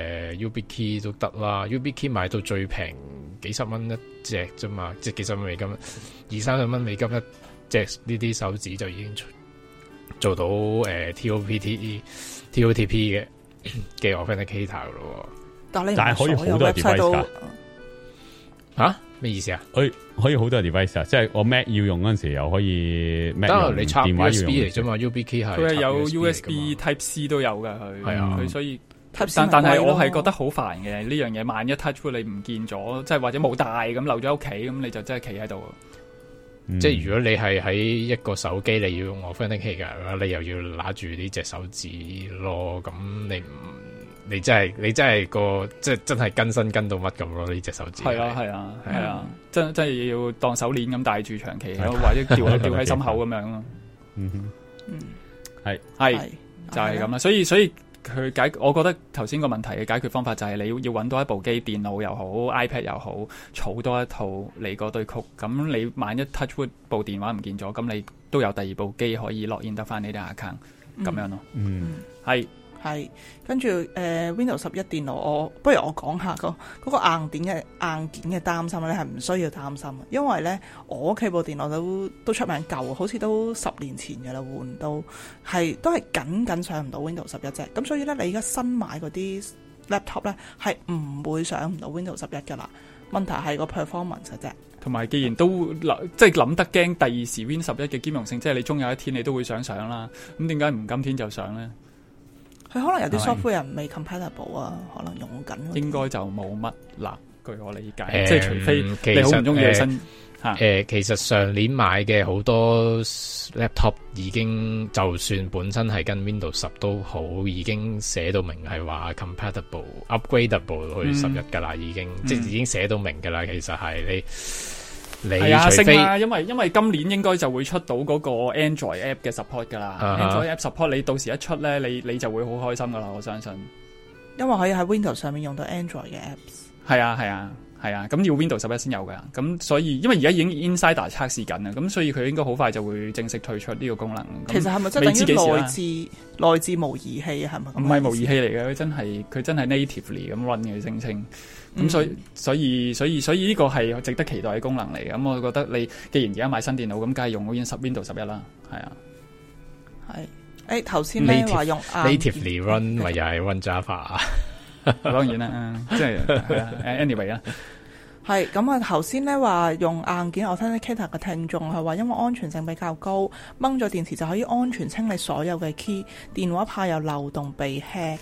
YubiKey 都得啦。YubiKey 買到最平幾十蚊一隻啫嘛，即係幾十蚊美金，20-30蚊美金一隻呢啲手指就已經做到TOTP 嘅 authenticator 噶咯。 但係可以好多 device 噶吓？咩意思啊？ 可以好多 device 啊！即係我 Mac 要用嗰陣時又可以 Mac 用， 你插電話要用 USB 嚟啫嘛。YubiKey 係佢係有 USB Type C 都有噶，佢係啊，佢所以。但係我係覺得好煩嘅呢樣嘢，萬一 touch 你唔見咗，即係或者冇帶咁留咗喺屋企，咁你就真係企喺度。 即係如果你係喺一個手機，你要用 authenticator 嘅，你又要拿住呢隻手指咯，咁你真係個即係真係跟身跟到乜咁咯？呢隻手指係啊，真係要當手鏈咁戴住長期，或者吊喺心口咁樣咯。係就係咁啦，所以我覺得頭先個問題嘅解決方法就係你要揾多一部機，電腦又好 ，iPad 又好，儲多一套你嗰堆曲。咁你萬一 TouchWood 部電話唔見咗，咁你都有第二部機可以 login 得翻你啲 account 咁樣咯。 係，跟住Windows 11電腦，不如我講下嗰個硬件嘅擔心咧，係唔需要擔心，因為咧我屋企部電腦都出名舊，好似都10年前嘅啦，換都係緊上唔到 Windows 11啫。咁所以咧，你而家新買嗰啲 laptop 咧係唔會上唔到 Windows 11噶啦。問題係個 performance 啫。同埋，既然都即係諗得驚第二時 Win 11嘅兼容性，即係你終有一天你都會想上啦。咁點解唔今天就上咧？ 佢可能有啲 software 未 compatible 啊，可能用緊。 應該就冇乜啦，據我理解，即係除非你好唔中意新。 其實上年買嘅好多 laptop 已經就算本身係跟 Windows 10都好，已經寫到明係話 compatible upgradable 去11噶啦，已經即係已經寫到明噶啦。其實係你係啊， 除非因為今年應該就會出到嗰個 Android app 嘅 support 噶啦，Android app support 你到時一出咧，你就會好開心噶啦，我相信。 因為可以喺 Windows 上面用到 Android 嘅 apps。係啊，咁要 Windows 11先有噶，咁所以因為而家已經 Insider 測試緊啦，咁所以佢應該好快就會正式推出呢個功能。 其實係咪真係等於內置模擬器係咪？ 唔係模擬器嚟嘅，佢真係 natively 咁 run 嘅聲稱。咁所以呢個係值得期待嘅功能嚟。咁我覺得你既然而家買新電腦，咁梗係用 Windows 11啦，係啊。 係頭先咧話用 natively run 咪又係 run Java。 當然啦，即係anyway 啦。 係咁啊！頭先咧話用硬件，我聽啲 Kita 嘅聽眾係話，因為安全性比較高，掹咗電池就可以安全清理所有嘅 key， 電話怕有漏洞被 hack。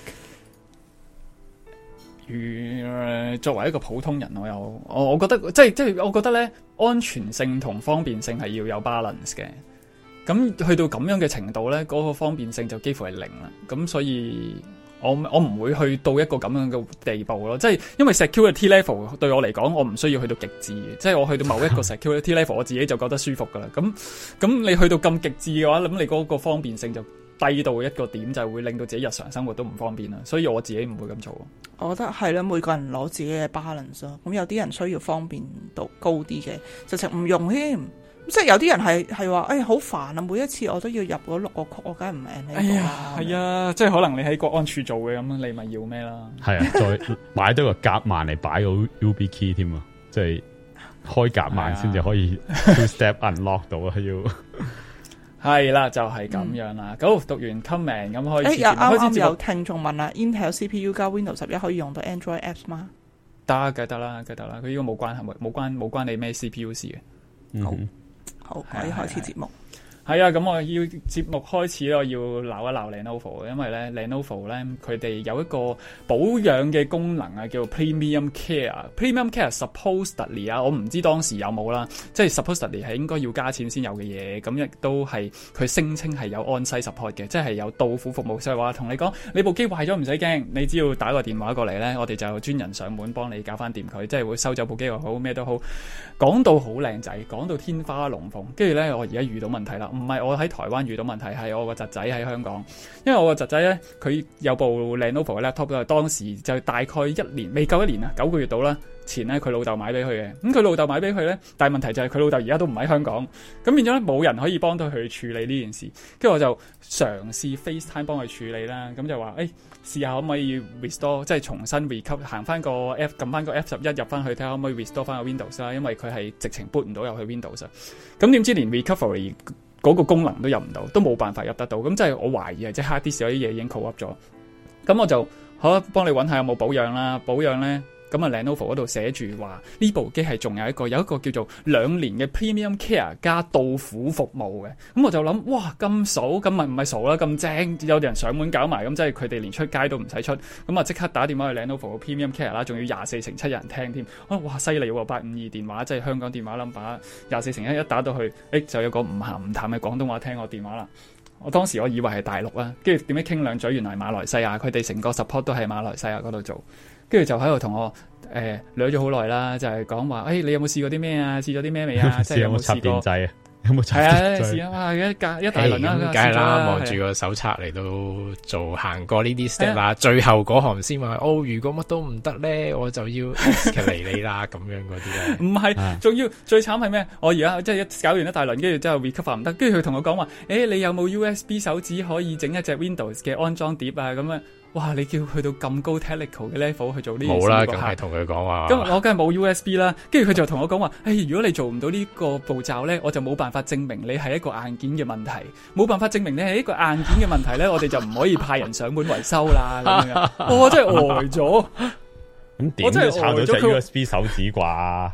作為一個普通人，我覺得即係我覺得咧，安全性同方便性係要有 balance 嘅。咁去到咁樣嘅程度咧，嗰個方便性就幾乎係零啦。咁所以我唔會去到一個咁樣嘅地步咯，即係因為 security level 對我嚟講，我唔需要去到極致嘅，即係我去到某一個 security level， 我自己就覺得舒服噶啦。咁你去到咁極致嘅話，咁你嗰個方便性就低到一個點，就會令到自己日常生活都唔方便啦。所以我自己唔會咁做。我覺得係啦，每個人攞自己嘅 balance 咯。咁有啲人需要方便度高啲嘅，直情唔用添。即係有啲人係話，好煩啊！每一次我都要入嗰6個曲，我梗係唔 enable 啦。係啊，即係可能你喺國安處做嘅，咁你咪要咩啦？係啊，再買多個夾萬嚟擺個 YubiKey 添啊！即係開夾萬先至可以 two step unlock 到啊！要係啦，就係咁樣啦。好，讀完 comment 咁開始。啱啱有聽眾問啦 ，Intel CPU 加 Windows 11可以用到 Android apps 嗎？得，梗係得啦，梗係得啦。佢呢個冇關係，冇關你咩 CPU 事嘅。好，可以開始節目。係啊，咁我要節目開始咯，我要鬧一鬧 Lenovo， 因為咧 Lenovo 咧佢哋有一個保養嘅功能啊，叫做 Premium Care。Premium Care supposedly 啊，我唔知當時有冇啦，即係 supposedly 係應該要加錢先有嘅嘢，咁亦都係佢聲稱係有 on-site support 嘅，即係有到府服務，所以話同你講，你部機壞咗唔使驚，你只要打個電話過嚟咧，我哋就有專人上門幫你搞翻掂佢，即係會收走部機又好咩都好，講到好靚仔，講到天花龍鳳，跟住咧我而家遇到問題啦。唔係我喺台灣遇到問題，係我個侄仔喺香港。因為我個侄仔咧，佢有部 Lenovo 嘅 laptop， 當時就大概1年未夠1年啊，9個月到啦。前咧佢老豆買俾佢嘅，咁佢老豆買俾佢咧，但係問題就係佢老豆而家都唔喺香港，咁變咗咧冇人可以幫到佢處理呢件事。跟住我就嘗試 FaceTime 幫佢處理啦，咁就話試下可唔可以 restore， 即係重新 recover 行翻個 F 撳翻個 F11 入翻去睇下可唔可以 restore 翻個 Windows 啦，因為佢係直情 boot 唔到入去 Windows。咁點知連 recovery 嗰個功能都入唔到，都冇辦法入得到。咁即係我懷疑係即係 hard disk 有啲嘢已經 corrupt 咗。咁我就好幫你揾下有冇保養啦，保養咧。咁啊 Lenovo 嗰度寫住話呢部機係仲有一個叫做2年嘅 Premium Care 加到府服務嘅。咁我就諗，哇咁數，咁咪唔係數啦，咁正，有啲人上門搞埋，咁即係佢哋連出街都唔使出。咁啊即刻打電話去 Lenovo 嘅 Premium Care 啦，仲要24/7有人聽添。哇犀利喎，852電話即係香港電話 number 24/7一打到去，就有個唔鹹唔淡嘅廣東話聽我電話啦。我當時我以為係大陸啦，跟住點解傾兩嘴，原來係馬來西亞，佢哋成個 support 都係馬來西亞嗰度做。跟住就喺度同我聊咗好耐啦，就係講話你有冇試過啲咩啊？試咗啲咩未啊？即係有冇插電掣啊？有冇插電掣？係試啊！一大輪啦， 梗係啦，望住個手冊嚟到做行過呢啲 step 啦，最後嗰行先話如果乜都唔得咧，我就要 escalate 你啦，咁樣嗰啲咧。唔係， 仲要最慘係咩？我而家即係搞完一大輪，跟住之後 recover 唔得，跟住佢同我講話，你有冇 USB 手指可以整一隻 Windows 嘅安裝碟啊？咁樣。哇！你叫佢去到咁高 technical 嘅 level 去做呢件事，冇啦，梗係同佢講話。咁我梗係冇 USB 啦，跟住佢就同我講話，如果你做唔到呢個步驟咧，我就冇辦法證明你係一個硬件嘅問題，冇辦法證明你係一個硬件嘅問題咧，我哋就唔可以派人上門維修啦。咁樣，我真係呆咗。咁點都插到隻 USB 手指啩？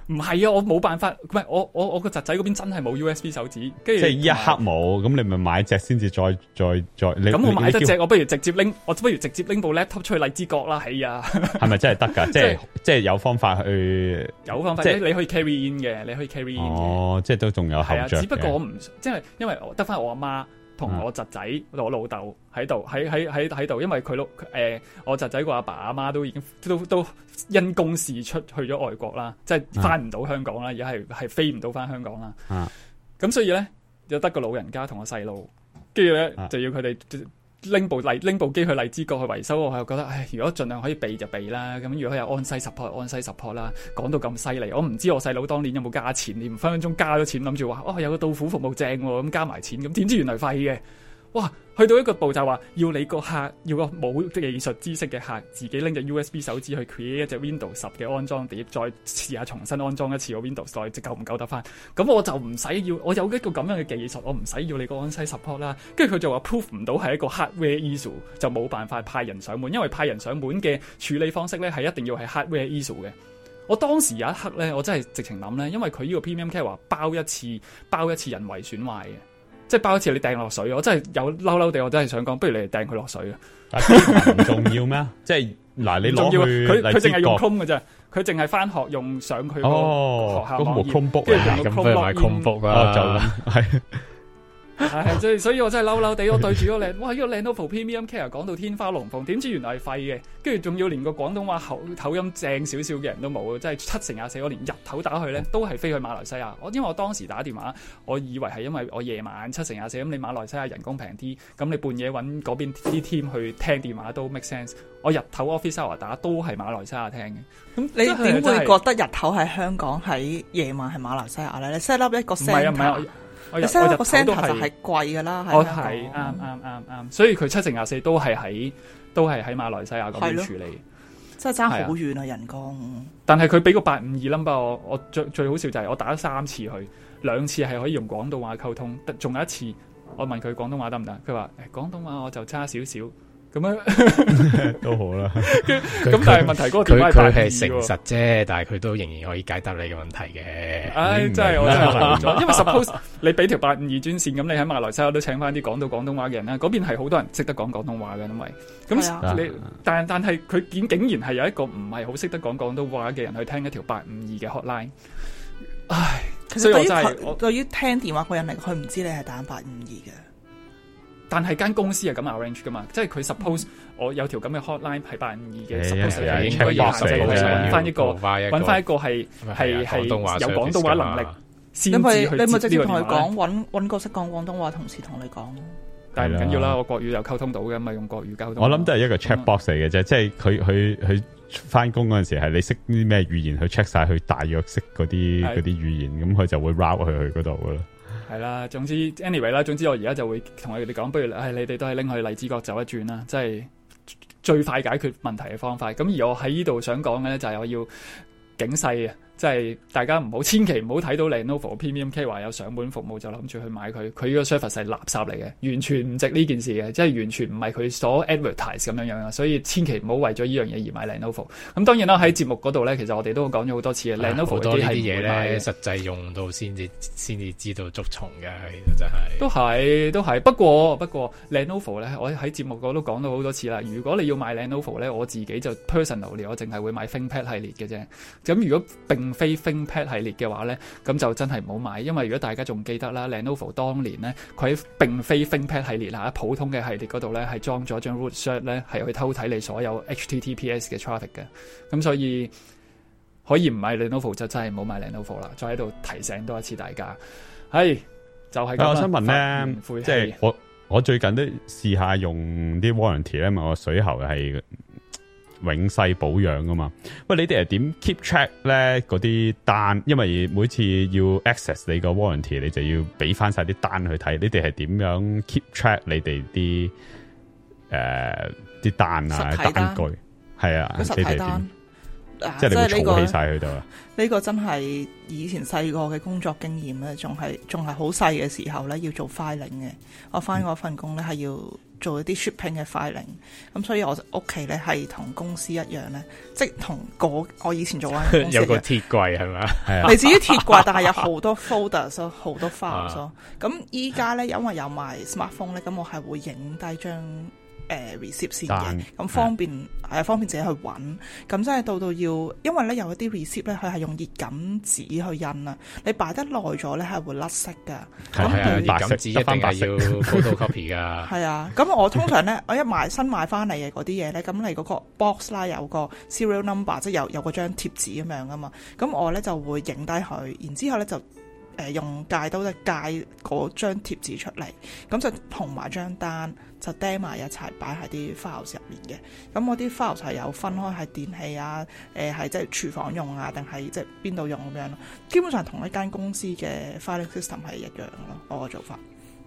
唔係啊，我冇辦法，唔係我個侄仔嗰邊真係冇 USB 手指，跟住即係一刻冇，咁你咪買隻先至再。 咁我買得隻，我不如直接拎部 laptop 出去荔枝角啦，係啊。係咪真係得㗎？即係有方法去， 有方法，即係你可以 carry in 嘅，你可以 carry in 嘅。 哦，即係都仲有後着嘅。 只不過我唔，即係因為得翻我阿媽同我侄仔、我老豆喺度，喺度，因為佢我侄仔個阿爸阿媽都已經都因公事去咗外國啦，即係翻唔到香港啦，而家係飛唔到翻香港啦。咁所以咧，就得個老人家同我細路，跟住咧就要佢哋拎部機去荔枝角去維修。我又覺得，如果盡量可以避就避啦。咁如果有安西 support 啦，講到咁犀利，我唔知我細佬當年有冇加錢，你唔分分鐘加咗錢，諗住話有個到府服務正喎，咁加埋錢，咁點知原來廢嘅。哇！去到一個步驟話，要你個客，要個冇技術知識嘅客，自己拎隻 USB 手指去 create 一隻 Windows 10嘅安裝碟，再試下重新安裝一次個 Windows 10，夠唔夠得翻？咁我就唔使要，我有一個咁樣嘅技術，我唔使要你個安西 support 啦。跟住佢就話 prove 唔到係一個 hardware issue， 就冇辦法派人上門，因為派人上門嘅處理方式咧係一定要係 hardware issue 嘅。我當時有一刻咧，我真係直情諗咧，因為佢呢個 Premium Care 話包一次人為損壞嘅。即係包一次你掟落水，我真係有嬲地，我真係想講，不如你哋掟佢落水啊！ 唔重要咩？即係嗱，你攞去佢淨係用 Chrome 嘅啫，佢淨係翻學用上佢個學校網頁，跟住用 Chromebook 啦， 就係。 係，所以我真係嬲地，我對住個呢個 Lenovo Premium Care 講到天花龍鳳，點知原來係廢嘅，跟住仲要連個廣東話口音正少少嘅人都冇，即係7乘24，我連日頭打去咧都係飛去馬來西亞。因為我當時打電話，我以為係因為我夜晚7乘24，咁你馬來西亞人工平啲，咁你半夜揾嗰邊啲 team 去聽電話都 make sense。我日頭 office hour 打都係馬來西亞聽嘅，咁你點會覺得日頭係香港，喺夜晚係馬來西亞咧？你 set up 一個 center。我日頭都係貴噶啦， 我係啱，所以佢7乘24都係喺馬來西亞嗰邊處理， 真係爭好遠啊人工。 但係佢俾個852 number，我最好笑就係我打咗3次去，2次係可以用廣東話溝通，仲有一次我問佢廣東話得唔得，佢話廣東話我就差少少。咁樣都好啦。 咁但係問題嗰個電話佢係誠實啫，但係佢都仍然可以解答你嘅問題嘅。 真係我真係諗咗，因為 suppose 你俾條852專線，咁你喺馬來西亞都請翻啲講到廣東話嘅人啦。嗰邊係好多人識得講廣東話嘅，因為咁你但係佢竟然係有一個唔係好識得講廣東話嘅人去聽一條852嘅 hotline。唉， 所以我真係對於聽電話嗰人嚟，佢唔知你係打852嘅。 但係間公司係咁 arrange 噶嘛，即係佢 suppose 我有條咁嘅 hotline 係852嘅，suppose 應該要限制我揾翻一個係有廣東話能力先至去接呢個電話。你咪直接同佢講，揾個識講廣東話同事同你講。但係唔緊要啦，我國語又溝通到嘅，咪用國語溝通。 我諗都係一個 check box 嚟嘅啫，即係佢翻工嗰陣時係你識啲咩語言，去 check 晒佢大約識嗰啲語言，咁佢就會 route 佢去嗰度噶啦。 係啦，總之 anyway 啦，總之我而家就會同佢哋講，不如你哋都係拎去荔枝角走一轉啦，即係最快解決問題嘅方法。咁而我喺呢度想講嘅咧，就係我要警世啊！即係大家千祈唔好睇到 Lenovo Premium Care 話有上門服務就諗住去買佢，佢呢個 service 係垃圾嚟嘅，完全唔值呢件事嘅，即係完全唔係佢所 advertise 咁樣啊！所以千祈唔好為咗呢樣嘢而買 Lenovo。咁當然啦，喺節目嗰度咧，其實我哋都講咗好多次嘅 Lenovo 好多呢啲嘢咧，實際用到先至知道捉蟲嘅，其實真係都係。不過 Lenovo 咧，我喺節目嗰度都講到好多次啦。如果你要買 Lenovo 咧，我自己就 personally 我淨係會買 ThinkPad 系列嘅啫。咁如果並非 ThinkPad 系列嘅話咧，咁就真係唔好買，因為如果大家仲記得啦 ，Lenovo 當年咧，佢喺並非 ThinkPad 系列啦，普通嘅系列嗰度咧係裝咗張 root cert 咧，係去偷睇你所有 HTTPS 嘅 traffic 嘅，咁所以可以唔買 Lenovo 就真係唔好買 Lenovo 啦。再喺度提醒多一次大家，係就係咁啦。 我想問咧，即係我最近都試下用啲 warranty 咧，我水喉係永世保養噶嘛？喂，你哋係點 keep track 咧？嗰啲單，因為每次要 access 你個 warranty， 你就要俾翻晒啲單去睇。你哋係點樣 keep track 你哋啲啲單啊單據？係啊， 實體單。 即係你會儲起晒佢度啊？ 呢個真係以前細個嘅工作經驗咧，仲係好細嘅時候咧，要做 filing 嘅。我翻嗰份工咧係要做一啲 shipping 嘅 filing，咁所以我屋企咧係同公司一樣咧，即係同我以前做緊公司有個鐵櫃係咪？係啊， 未至於鐵櫃，但係有好多 folders 好多 files 咯。咁依家咧，因為有埋 smartphone 咧，咁我係會影低張receipt 先嘅，咁方便方便自己去揾。咁即係到要，因為咧有一啲 receipt 咧，佢係用熱感紙去印啊，你擺得耐咗咧係會甩色㗎。 係啊，熱感紙一定係要 photocopy 㗎。 係啊，咁我通常咧，我新買翻嚟嘅嗰啲嘢咧，咁你嗰個 box 啦有個 serial number， 即係有嗰張貼紙咁樣㗎嘛。咁我咧就會影低佢，然之後咧就用戒刀咧戒嗰張貼紙出嚟，咁就同埋張單就釘埋一齊擺喺啲 files 入面嘅。咁我啲 files 係有分開係電器啊，係即係廚房用啊，定係即係邊度用咁樣咯。基本上同一間公司嘅 filing system 係一樣咯，我個做法。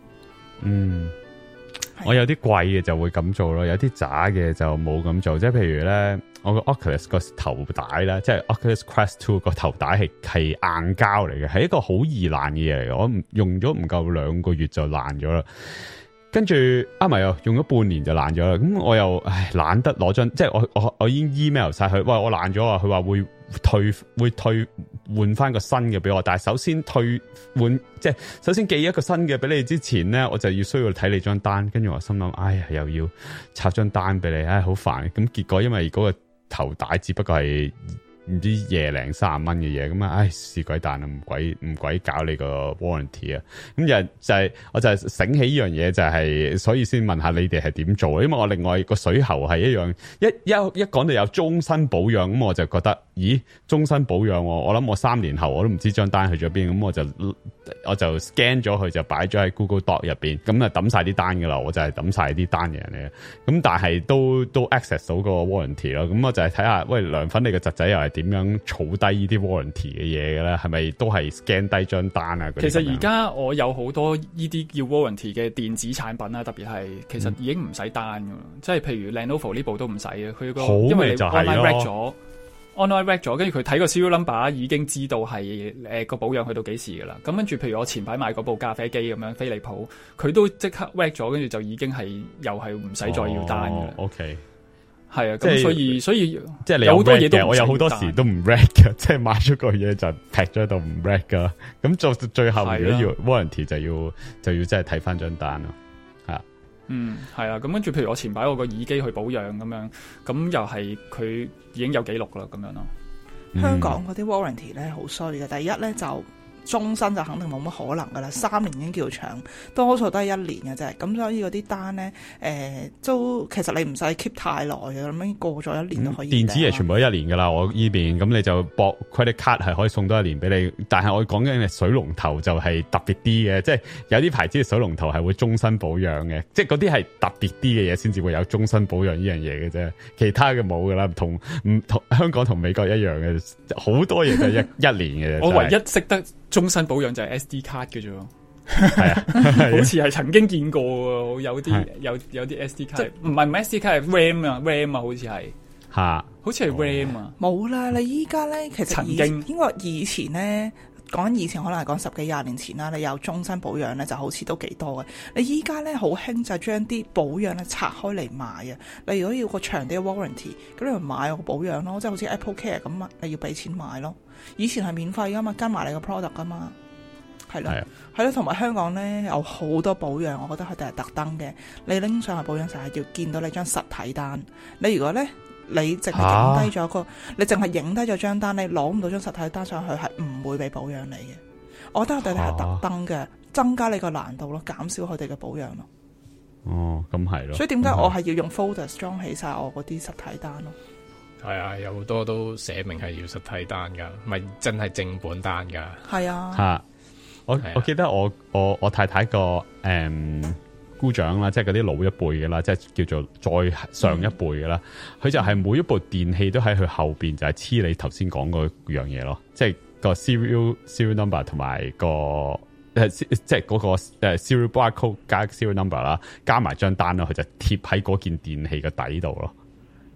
我有啲貴嘅就會咁做咯，有啲渣嘅就冇咁做。即係譬如咧，我個 Oculus 個頭帶咧，即係 Oculus Quest 2個頭帶係硬膠嚟嘅，係一個好易爛嘅嘢嚟嘅。我用咗唔夠2個月就爛咗啦。跟住咪又用咗半年就爛咗啦。咁我又懶得攞張，即係我已經 email 晒佢，喂，我爛咗啊！佢話會退換翻個新嘅俾我，但係首先即係首先寄一個新嘅俾你之前咧，我就需要睇你張單，跟住我心諗，又要拆張單俾你，好煩。咁結果因為嗰個頭帶只不過係唔知20零30蚊嘅嘢，咁啊，是鬼蛋啊，唔鬼搞你個 warranty 啊！咁我就係醒起呢樣嘢，就係所以先問下你哋係點做，因為我另外個水喉係一樣，一講到有終身保養，咁我就覺得，咦，終身保養，我諗我3年後我都唔知張單去咗邊，咁我就 scan 咗佢，就擺咗喺 Google Doc 入邊，咁啊抌晒啲單噶啦，我就係抌晒啲單嘅人嚟嘅，咁但係都 access 到個 warranty 咯，咁我就係睇下，喂，涼粉你個侄仔又係點樣儲低呢啲 warranty 嘅嘢嘅咧？係咪都係 scan 低張單啊？ 其實而家我有好多呢啲叫 warranty 嘅電子產品啦，特別係其實已經唔使單噶，即係譬如 Lenovo 呢部都唔使嘅，佢個因為你 online rack 咗。online rack 咗，跟住佢睇個 serial number 已經知道係個保養去到幾時噶啦。咁跟住，譬如我前排買嗰部咖啡機咁樣，飛利浦佢都即刻 rack 咗，跟住就已經係又係唔使再要單嘅。 OK， 係啊，咁所以即係你有好多嘢都我有好多時都唔 rack 嘅，即係買咗個嘢就劈咗喺度唔 rack 噶。咁做最後如果要 warranty 就要真係睇翻張單咯。 係啊，咁跟住，譬如我前排我個耳機去保養咁樣，咁又係佢已經有記錄啦，咁樣咯。 香港嗰啲 warranty 咧好衰嘅，第一咧就終身就肯定冇乜可能噶啦，3年已經叫長，多數都係1年嘅啫。咁所以嗰啲單咧，都其實你唔使 keep 太耐嘅，咁樣過咗1年都可以。 電子係全部都1年噶啦，我依邊咁你就博 credit card 係可以送多1年俾你。但係我講緊嘅水龍頭就係特別啲嘅，即係有啲牌子嘅水龍頭係會終身保養嘅，即係嗰啲係特別啲嘅嘢先至會有終身保養呢樣嘢嘅啫。其他嘅冇噶啦，唔同香港同美國一樣嘅，好多嘢就係一年嘅。 我唯一識得終身保養就係 SD 卡嘅啫， 係啊， 好似係曾經見過喎，有啲 SD 卡，唔係 SD 卡係 RAM 啊，好似係吓， 好似係 RAM 啊， 冇啦，你依家咧其實曾經應該以前咧講以前可能係講10幾20年前啦，你有終身保養咧就好似都幾多嘅。你依家咧好興就係將啲保養咧拆開嚟賣啊。你如果要個長啲嘅 warranty，咁你咪買個保養咯，即係好似 Apple Care 咁啊，你要俾錢買咯。以前係免費噶嘛，跟埋你個 product 噶嘛，係咯，係咯。同埋香港咧有好多保養，我覺得佢哋係特登嘅。你拎上去保養就係要見到你張實體單。你如果咧你淨係影低咗你淨係影低咗張單，你攞唔到張實體單上去，係唔會俾保養你嘅。我覺得佢哋係特登嘅，增加你個難度咯，減少佢哋嘅保養咯。 哦，咁係咯。 所以點解我係要用 folders 裝起晒我嗰啲實體單咯？ 係啊，有好多都寫明係要實體單噶，唔係真係正本單噶。係啊， 吓，我記得我太太個姑丈啦，即係嗰啲老一輩嘅啦，即係叫做再上一輩嘅啦，佢就係每一部電器都喺佢後邊就係黐你頭先講嗰樣嘢咯，即係個 serial number 同埋個即係嗰個serial barcode 加 serial number 啦，加埋張單啦，佢就貼喺嗰件電器嘅底度咯。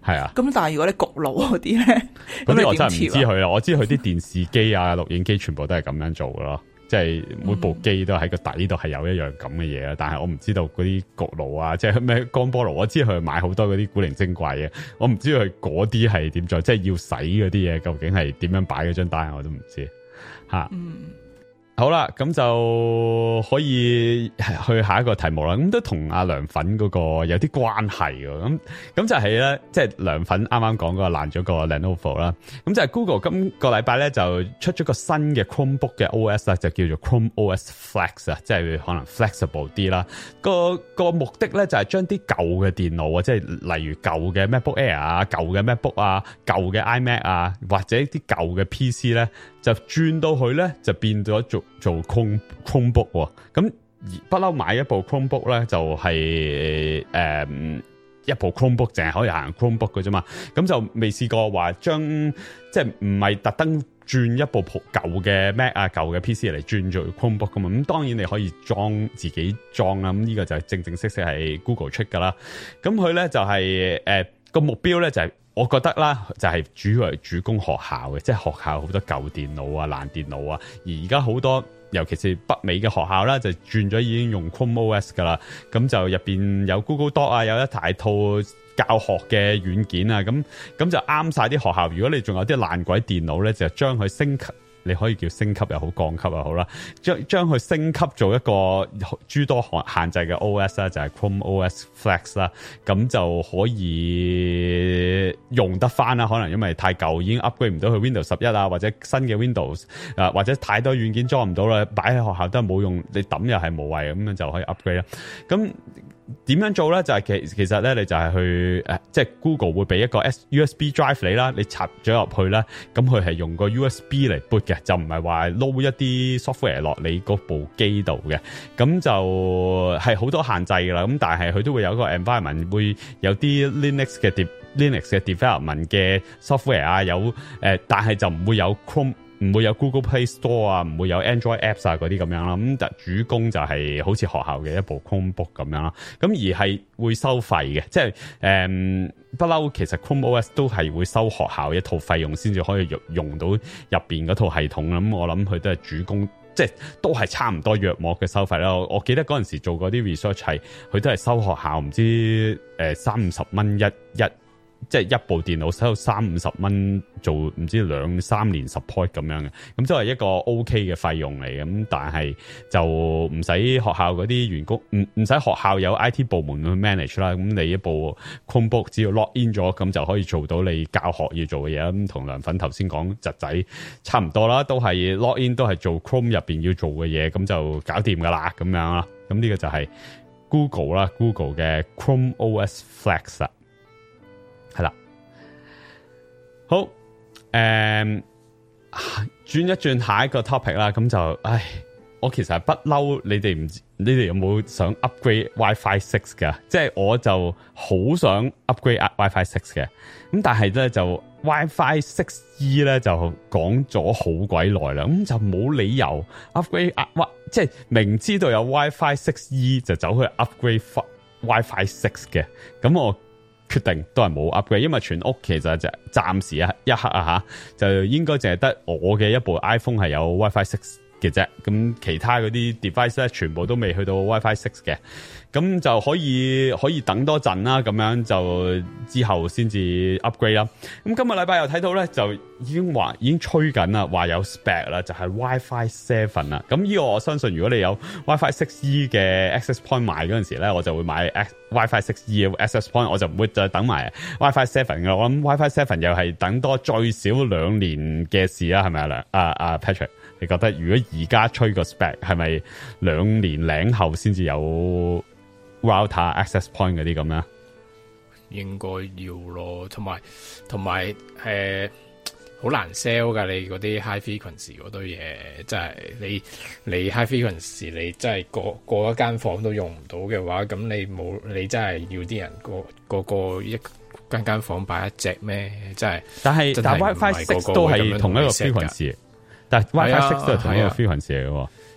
係啊。 咁但係如果你焗爐嗰啲咧， 嗰啲我真係唔知佢啦。我知佢啲電視機啊、錄影機全部都係咁樣做噶咯。即係每部機都喺個底度係有一樣咁嘅嘢啦，但係我唔知道嗰啲焗爐啊，即係咩光波爐，我知佢買好多嗰啲古靈精怪嘅，我唔知佢嗰啲係點做，即係要洗嗰啲嘢究竟係點樣擺嗰張單，我都唔知吓。好啦，咁就可以去下一個題目啦。咁都同阿涼粉嗰個有啲關係嘅。咁就係咧，即係涼粉啱啱講嗰個爛咗個 Lenovo 啦。咁就係 Google 今個禮拜咧就出咗個新嘅 Chromebook 嘅 OS 啦，就叫做 Chrome OS Flex 啊，即係可能 flexible 啲啦。個目的咧就係將啲舊嘅電腦啊，即係例如舊嘅 MacBook Air 啊、舊嘅 MacBook 啊、舊嘅 iMac 啊，或者啲舊嘅 PC 咧，就轉到去咧就變咗做 Chromebook 喎。咁不嬲買一部 Chromebook 咧就係一部 Chromebook 淨係可以行 Chromebook 嘅啫嘛。咁就未試過話將即係唔係特登轉一部舊嘅 Mac 啊、舊嘅 PC 嚟轉做 Chromebook 噶嘛。咁當然你可以自己裝啦。咁呢個就係正式係 Google 出噶啦。咁佢咧就係個目標咧就係。我覺得啦，就係主要係主攻學校嘅，即係學校好多舊電腦啊、爛電腦啊，而家好多尤其是北美嘅學校啦，就轉咗已經用 Chrome OS 噶啦，咁就入邊有 Google Doc 啊，有一大套教學嘅軟件啊，咁就啱晒啲學校。如果你仲有啲爛鬼電腦咧，就將佢升級。你可以叫升級又好，降級又好啦，將佢升級做一個諸多限制嘅 OS 啦，就係 Chrome OS Flex 啦，咁就可以用得翻啦。可能因為太舊已經 upgrade 唔到去 Windows 11啊，或者新嘅 Windows 或者太多軟件裝唔到啦，擺喺學校都係冇用，你抌又係無謂，咁樣就可以 upgrade 啦。咁點樣做咧？就係其實咧，你就係去即係 Google 會俾一個 USB drive 你啦，你插咗入去啦，咁佢係用個 USB 嚟 boot 嘅，就唔係話撈一啲 software 落你嗰部機度嘅，咁就係好多限制噶啦。咁但係佢都會有一個 environment， 會有啲 Linux 嘅 development 嘅 software 啊，但係就唔會有 Chrome。唔會有 Google Play Store 啊，唔會有 Android Apps 啊嗰啲咁樣啦。咁就主攻就係好似學校嘅一部 Chromebook 咁樣啦。咁而係會收費嘅，即係不嬲。其實 Chrome OS 都係會收學校一套費用先至可以用到入邊嗰套系統啦。咁我諗佢都係主攻，即係都係差唔多約莫嘅收費啦。我記得嗰陣時做過啲 research 係，佢都係收學校唔知30-50蚊一。即係一部電腦收30-50蚊做唔知2-3年 support 咁樣嘅，咁都係一個 OK 嘅費用嚟嘅。咁但係就唔使學校嗰啲員工，唔使學校有 IT 部門去 manage 啦。咁你一部 Chromebook 只要 log in 咗，咁就可以做到你教學要做嘅嘢。咁同涼粉頭先講侄仔差唔多啦，都係 log in 都係做 Chrome 入邊要做嘅嘢，咁就搞掂噶啦咁樣啦。咁呢個就係 Google 啦 ，Google 嘅 Chrome OS Flex 啦。係啦，好，轉一轉下一個 topic 啦，咁就，我其實係不嬲，你哋有冇想 upgrade WiFi 6㗎？即係我就好想 upgrade WiFi 6嘅，咁但係咧就 WiFi 6E 咧就講咗好鬼耐啦，咁就冇理由 upgrade 即係明知道有 WiFi 6E 就走去 upgrade WiFi 6嘅，咁我決定都係冇 upgrade，因為全屋其實就暫時一刻啊就應該淨係得我嘅一部 iPhone 係有 WiFi 6嘅啫，咁其他嗰啲 device 咧全部都未去到 WiFi 6嘅，咁就可以等多陣啦，咁樣就之後先至 upgrade 啦。咁今個禮拜又睇到咧，就已經吹緊啦，話有 spec 啦，就係 WiFi 7啦。咁呢個我相信，如果你有 WiFi 6E 嘅 access point 賣嗰陣時咧，我就會買 WiFi 6E 嘅 access point，我就唔會再等埋 WiFi 7嘅。我諗 WiFi 7又係等多最少2年嘅事啦，係咪啊？Patrick，你覺得如果而家吹個 spec 係咪2年零後先至有 router access point 嗰啲咁咧？ 應該要咯，同埋好難 sell 噶，你嗰啲 high frequency 嗰堆嘢，即係你 high frequency 你真係過一間房都用唔到嘅話，咁你真係要啲人個一間房擺一隻咩？真係，但 WiFi 6都係同一個 frequency， 但 WiFi 6都係同一個 frequency 嚟嘅。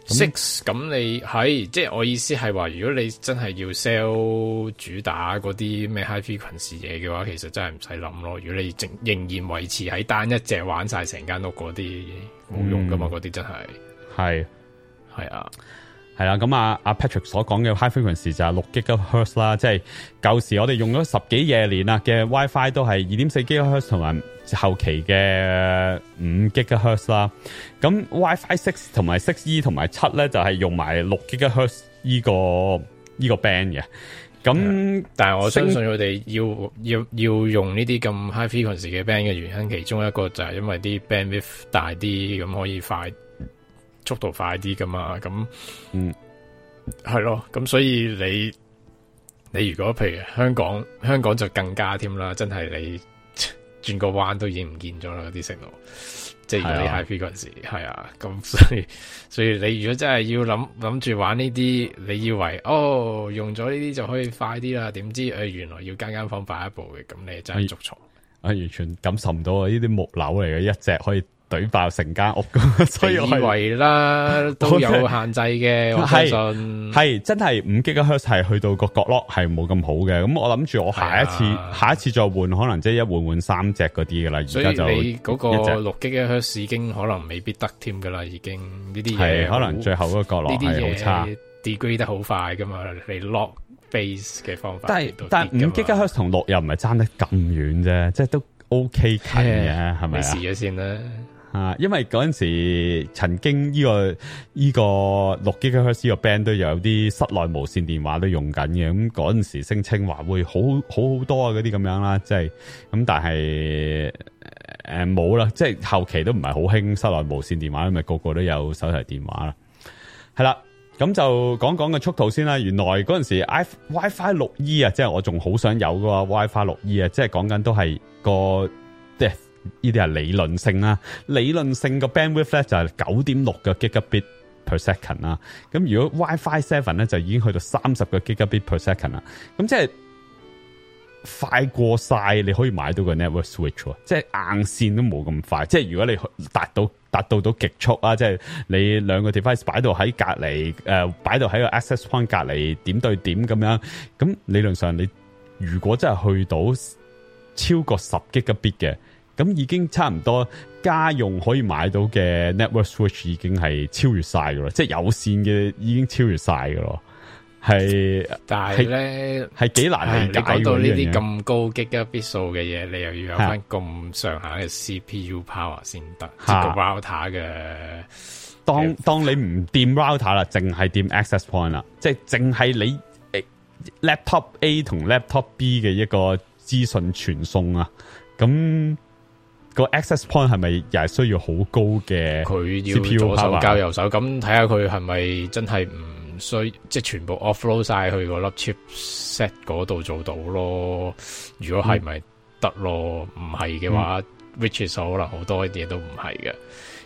6咁你係即係我意思係話，如果你真係要 sell 主打嗰啲咩 high frequency 嘢嘅話，其實真係唔使諗咯。如果你仍然維持喺單一隻玩晒成間屋嗰啲，冇用噶嘛，嗰啲真係啊。 係啦，咁阿 Patrick 所講嘅 high frequency 就係6 GHz 啦，即係舊時我哋用咗10幾廿年啦嘅 WiFi 都係 2.4 GHz 同埋後期嘅5 GHz 啦。咁 WiFi 6同埋 6E 同埋7咧就係用埋6 GHz 呢個 band 嘅。咁但係我相信佢哋要用呢啲咁 high frequency 嘅 band 嘅原因，其中一個就係因為啲 bandwidth 大啲，咁可以速度快啲噶嘛，咁係咯，咁所以你如果譬如香港就更加添啦，真係你轉個彎都已經唔見咗啦啲信號，即係如果你 high frequency 係啊，咁所以你如果真係要諗住玩呢啲，你以為用咗呢啲就可以快啲啦，點知原來要間房擺一部嘅，咁你真係捉蟲， 完全感受唔到啊！呢啲木樓嚟嘅，一隻可以懟爆成間屋咁，所以以為啦都有限制嘅，我相信係真係5 GHz 係去到個角落係冇咁好嘅。咁我諗住我下一次再換，可能即係一換3隻嗰啲噶啦。而家就你嗰個6 GHz 已經可能未必得添噶啦，已經呢啲嘢可能最後嗰個角落係好差 ，degrade 得好快噶嘛，你 lock base 嘅方法。 但5 GHz 同6又唔係爭得咁遠啫，即係都 OK 近嘅，係咪啊？ 試咗先啦。 因為嗰陣時曾經呢個6 GHz 呢個 band 都有啲室內無線電話都用緊嘅，咁嗰陣時聲稱話會好多啊嗰啲咁樣啦，即係咁，但係冇啦，即係後期都唔係好興室內無線電話，因為個個都有手提電話啦。係啦，咁就講講個速度先啦。原來嗰陣時 WiFi 6E 啊，即係我仲好想有嗰個 WiFi 6E 啊，即係講緊都係個即係。呢啲係理論性啦，理論性個 bandwidth 咧就係 9.6 個 gigabit per second 啦。咁如果 WiFi 7咧就已經去到30個 gigabit per second 啦。咁即係快過晒你可以買到個 network switch，即係硬線都冇咁快。即係如果你達到極速啊，即係你兩個 device 擺到喺隔離，擺到喺個 access point 隔離點對點咁樣，咁理論上你如果真係去到超過10 gigabit 嘅。咁已經差唔多家用可以買到嘅 network switch 已經係超越晒噶啦，即係有線嘅已經超越晒噶咯，係。但係咧係幾難理解。你講到呢啲咁高 gigabit 數嘅嘢，你又要有翻咁上下嘅 CPU power 先得，即係個 router 嘅。當你唔掂 router 啦，淨係掂 access point 啦，即係淨係你laptop A 同 laptop B 嘅一個資訊傳送啊，咁。個 access point 係咪又係需要好高嘅？佢要左手交右手，咁睇下佢係咪真係唔需即係全部 offload 晒去個粒 chipset 嗰度做到咯？如果係咪得咯？唔係嘅話，which is 可能好多嘢都唔係嘅。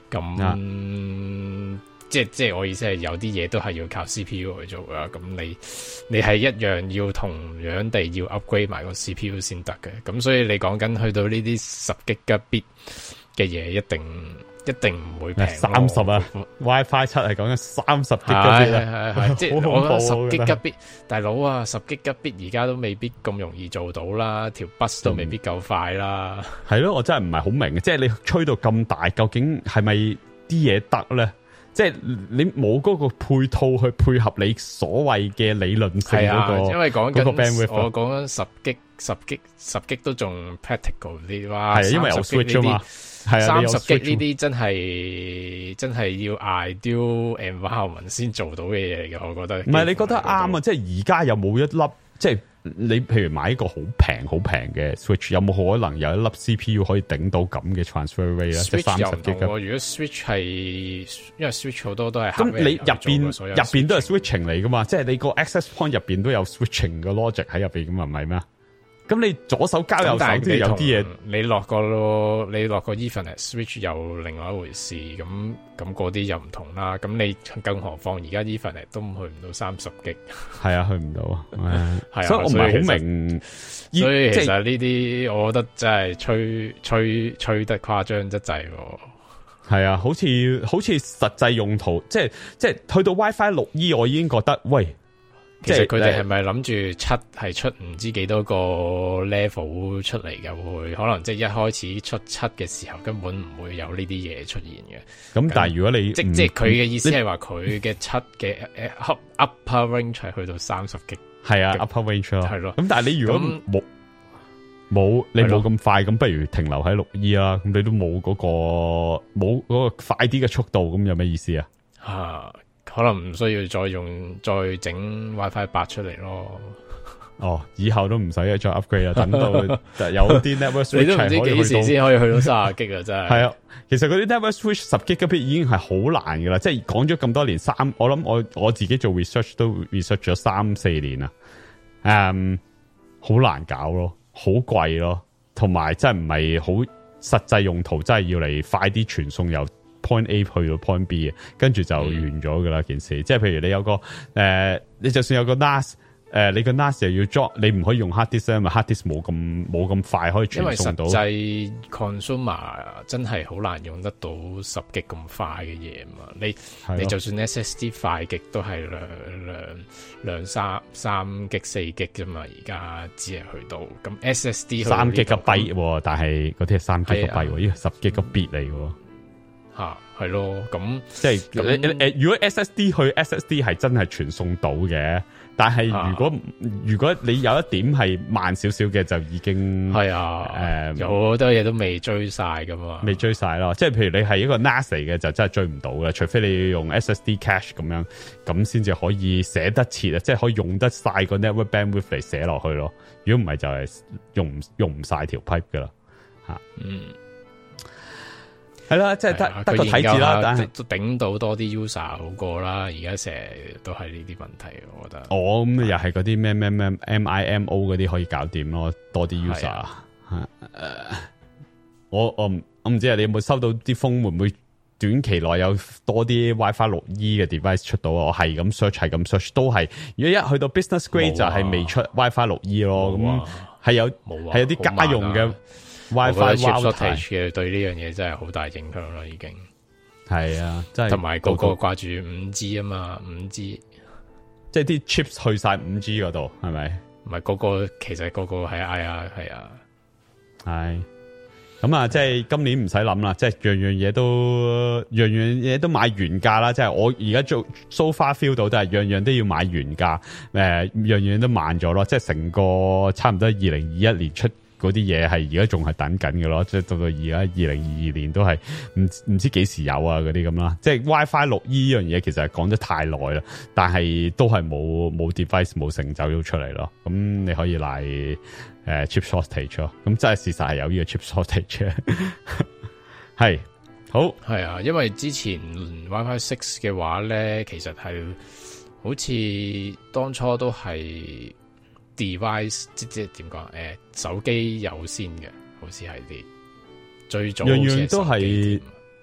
咁即係我意思係有啲嘢都係要靠 CPU 去做噶。咁你係一樣要同樣地要 upgrade 埋個 CPU 先得嘅。咁所以你講緊去到呢啲10 Gigabit 嘅嘢，一定唔會平。 30啊，WiFi 7係講緊30 Gigabit， 係即係我覺得10 Gigabit，大佬啊，10 Gigabit 而家都未必咁容易做到啦，條 bus 都未必夠快啦。 係咯，我真係唔係好明，即係你吹到咁大，究竟係咪啲嘢得咧？即係你冇嗰個配套去配合你所謂嘅理論性嗰個， 因為講緊個 bandwidth， 我講緊10 G 都仲 practical 啲哇， 係因為有 switch 啊嘛，係啊 ，30 G 呢啲真係要 ideal environment 先做到嘅嘢嚟嘅，我覺得。唔係你覺得啱啊？即係而家有冇一粒即係？你譬如買一個好平嘅 Switch， 有冇可能有一粒 CPU 可以頂到咁嘅 transfer rate 咧？即係30 G。如果 Switch 係，因為 Switch 好多都係咁，你入邊都係 switching 嚟噶嘛？即係你個 access point 入邊都有 switching 嘅 logic 喺入邊咁，唔係咩？咁你左手交右手，即係有啲嘢你落個 Ethernet switch 又另外一回事，咁嗰啲又唔同啦。咁你更何況而家 Ethernet 都去唔到30 G， 係啊，去唔到啊，係啊，所以我唔係好明。 所以其實呢啲，我覺得真係吹得誇張得滯。 係啊，好似實際用途，即係去到 WiFi 6E，我已經覺得喂。 其實佢哋係咪諗住7係出唔知幾多個 level 出嚟嘅？會可能即係一開始出7嘅時候根本唔會有呢啲嘢出現嘅。咁但係如果你即係佢嘅意思係話佢嘅7嘅upper range 係去到30G， 係啊 upper range 咯， 係咯。 咁但係你如果冇你冇咁快，咁不如停留喺6E啦。咁你都冇嗰個快啲嘅速度，咁有咩意思啊？ 可能唔需要再整 WiFi 8出嚟咯。 哦，以後都唔使再 upgrade 啦，等到就有啲 network switch 你都唔知幾時先可以去到30G啊！真係。係啊， 其實嗰啲 network switch 10Gb 已經係好難噶啦，即係講咗咁多年我諗我自己做 research 都 research 咗3-4年啦。好難搞咯，好貴咯，同埋真係唔係好實際用途，真係要嚟快啲傳送由Point A 去到 Point B 嘅，跟住就完咗噶啦件事。即係譬如你有個你就算有個 NAS，你個 NAS 又要 drop，你唔可以用 hard disk，因為 hard disk 冇咁快可以傳送到。因為實際 consumer 真係好難用得到10G 咁快嘅嘢嘛。你就算 SSD 快極都係兩三G 4G 啫嘛。而家只係去到咁 SSD 3G 嘅 byte，但係嗰啲係3G 嘅 byte，呢個10G 嘅 bit 嚟嘅。 係咯，咁即係如果 SSD 去 SSD 係真係傳送到嘅，但係如果你有一點係慢少少嘅，就已經係有好多嘢都未追晒噶嘛， 未追晒咯。即係譬如你係一個 NAS 嚟嘅，就真係追唔到嘅，除非你要用 SSD cache 咁樣，咁先至可以寫得切啊，即係可以用得晒個 network bandwidth 嚟寫落去咯。如果唔係就係用唔晒條 pipe 噶啦，係啦，即係得個睇字啦，但係都頂到多啲 user 好過啦。而家成日都係呢啲問題，我覺得。 咁又係嗰啲咩 MIMO 嗰啲可以搞掂咯，多啲 user。我唔知啊，你有冇收到啲風？會唔會短期內有多啲 WiFi 6E 嘅 device 出到？我係咁 search，都係。如果一去到 business grade 就係未出 WiFi 6E 咯，咁係有啲家用嘅。WiFi shortage 嘅對呢樣嘢真係好大影響啦，已經係啊，真係同埋個掛住 5G 啊嘛，5G 即係啲 chips 去晒 5G 嗰度，係咪？ 唔係其實個係係咁啊！即係今年唔使諗啦，即係樣嘢都買原價啦。即係我而家做 so far feel 到都係樣樣都要買原價，樣樣都慢咗咯。即係成個差唔多2021年出。嗰啲嘢係而家仲係等緊嘅咯，即係到而家2022年都係唔知幾時有啊嗰啲咁啦。即係 WiFi 6E 呢樣嘢其實係講得太耐啦，但係都係冇 device 冇成就咗出嚟咯。咁你可以賴chip shortage 咯。咁真係事實係有呢個 chip shortage 係好係啊，因為之前 WiFi 6嘅話咧，其實係好似當初都係。device 即係點講？手機優先嘅，好似係啲最早，樣樣都係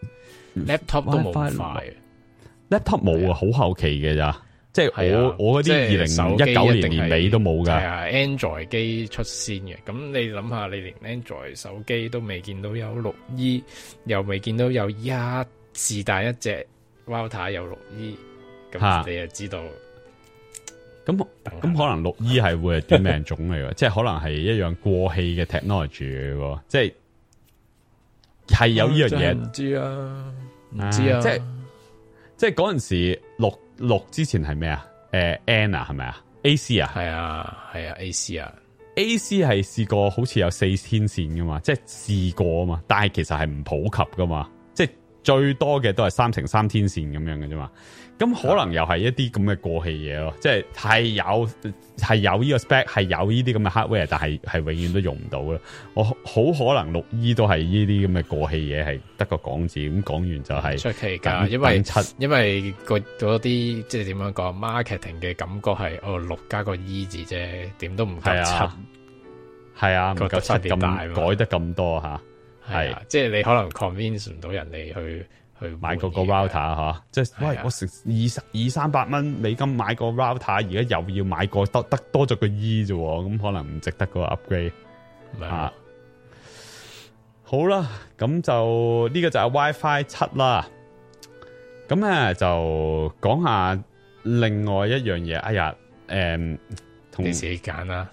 laptop 都冇咁快嘅 ，laptop 冇啊，好後期嘅咋？即係我嗰啲2019年尾都冇噶。 係啊 ，Android 機出先嘅。咁你諗下，你連 Android 手機都未見到有6E，又未見到有是但一隻 router 有6E，咁你就知道。 咁可能6E 係會係短命種嚟嘅，即係可能係一樣過氣嘅 technology 嘅，即係有呢樣嘢。 唔知啊， 即係嗰陣時六之前係咩啊？N 啊係咪啊 ？AC 啊？ 係啊 AC 啊 ，AC 係試過好似有4000線噶嘛，即係試過啊嘛，但係其實係唔普及噶嘛，即係最多嘅都係3乘3天線咁樣嘅啫嘛。咁可能又係一啲咁嘅過氣嘢咯，即係有呢個 spec， 係有呢啲咁嘅 hardware， 但係永遠都用唔到啦。我好可能6E 都係呢啲咁嘅過氣嘢，係得個講字，咁講完就係出奇噶，因為嗰啲即係點樣講 marketing 嘅感覺係6加個 E 字啫，點都唔夠7，係啊，唔夠7咁改得咁多吓，係即係你可能 convince 唔到人哋去買個 router 吓，即係喂，我食200-300蚊美金買個 router， 而家又要買個得多咗個 E 啫，咁可能唔值得個 upgrade 啊。 好啦，咁就呢個就係 WiFi 7啦。咁咧就講下另外一樣嘢。哎呀，同你自己揀啦。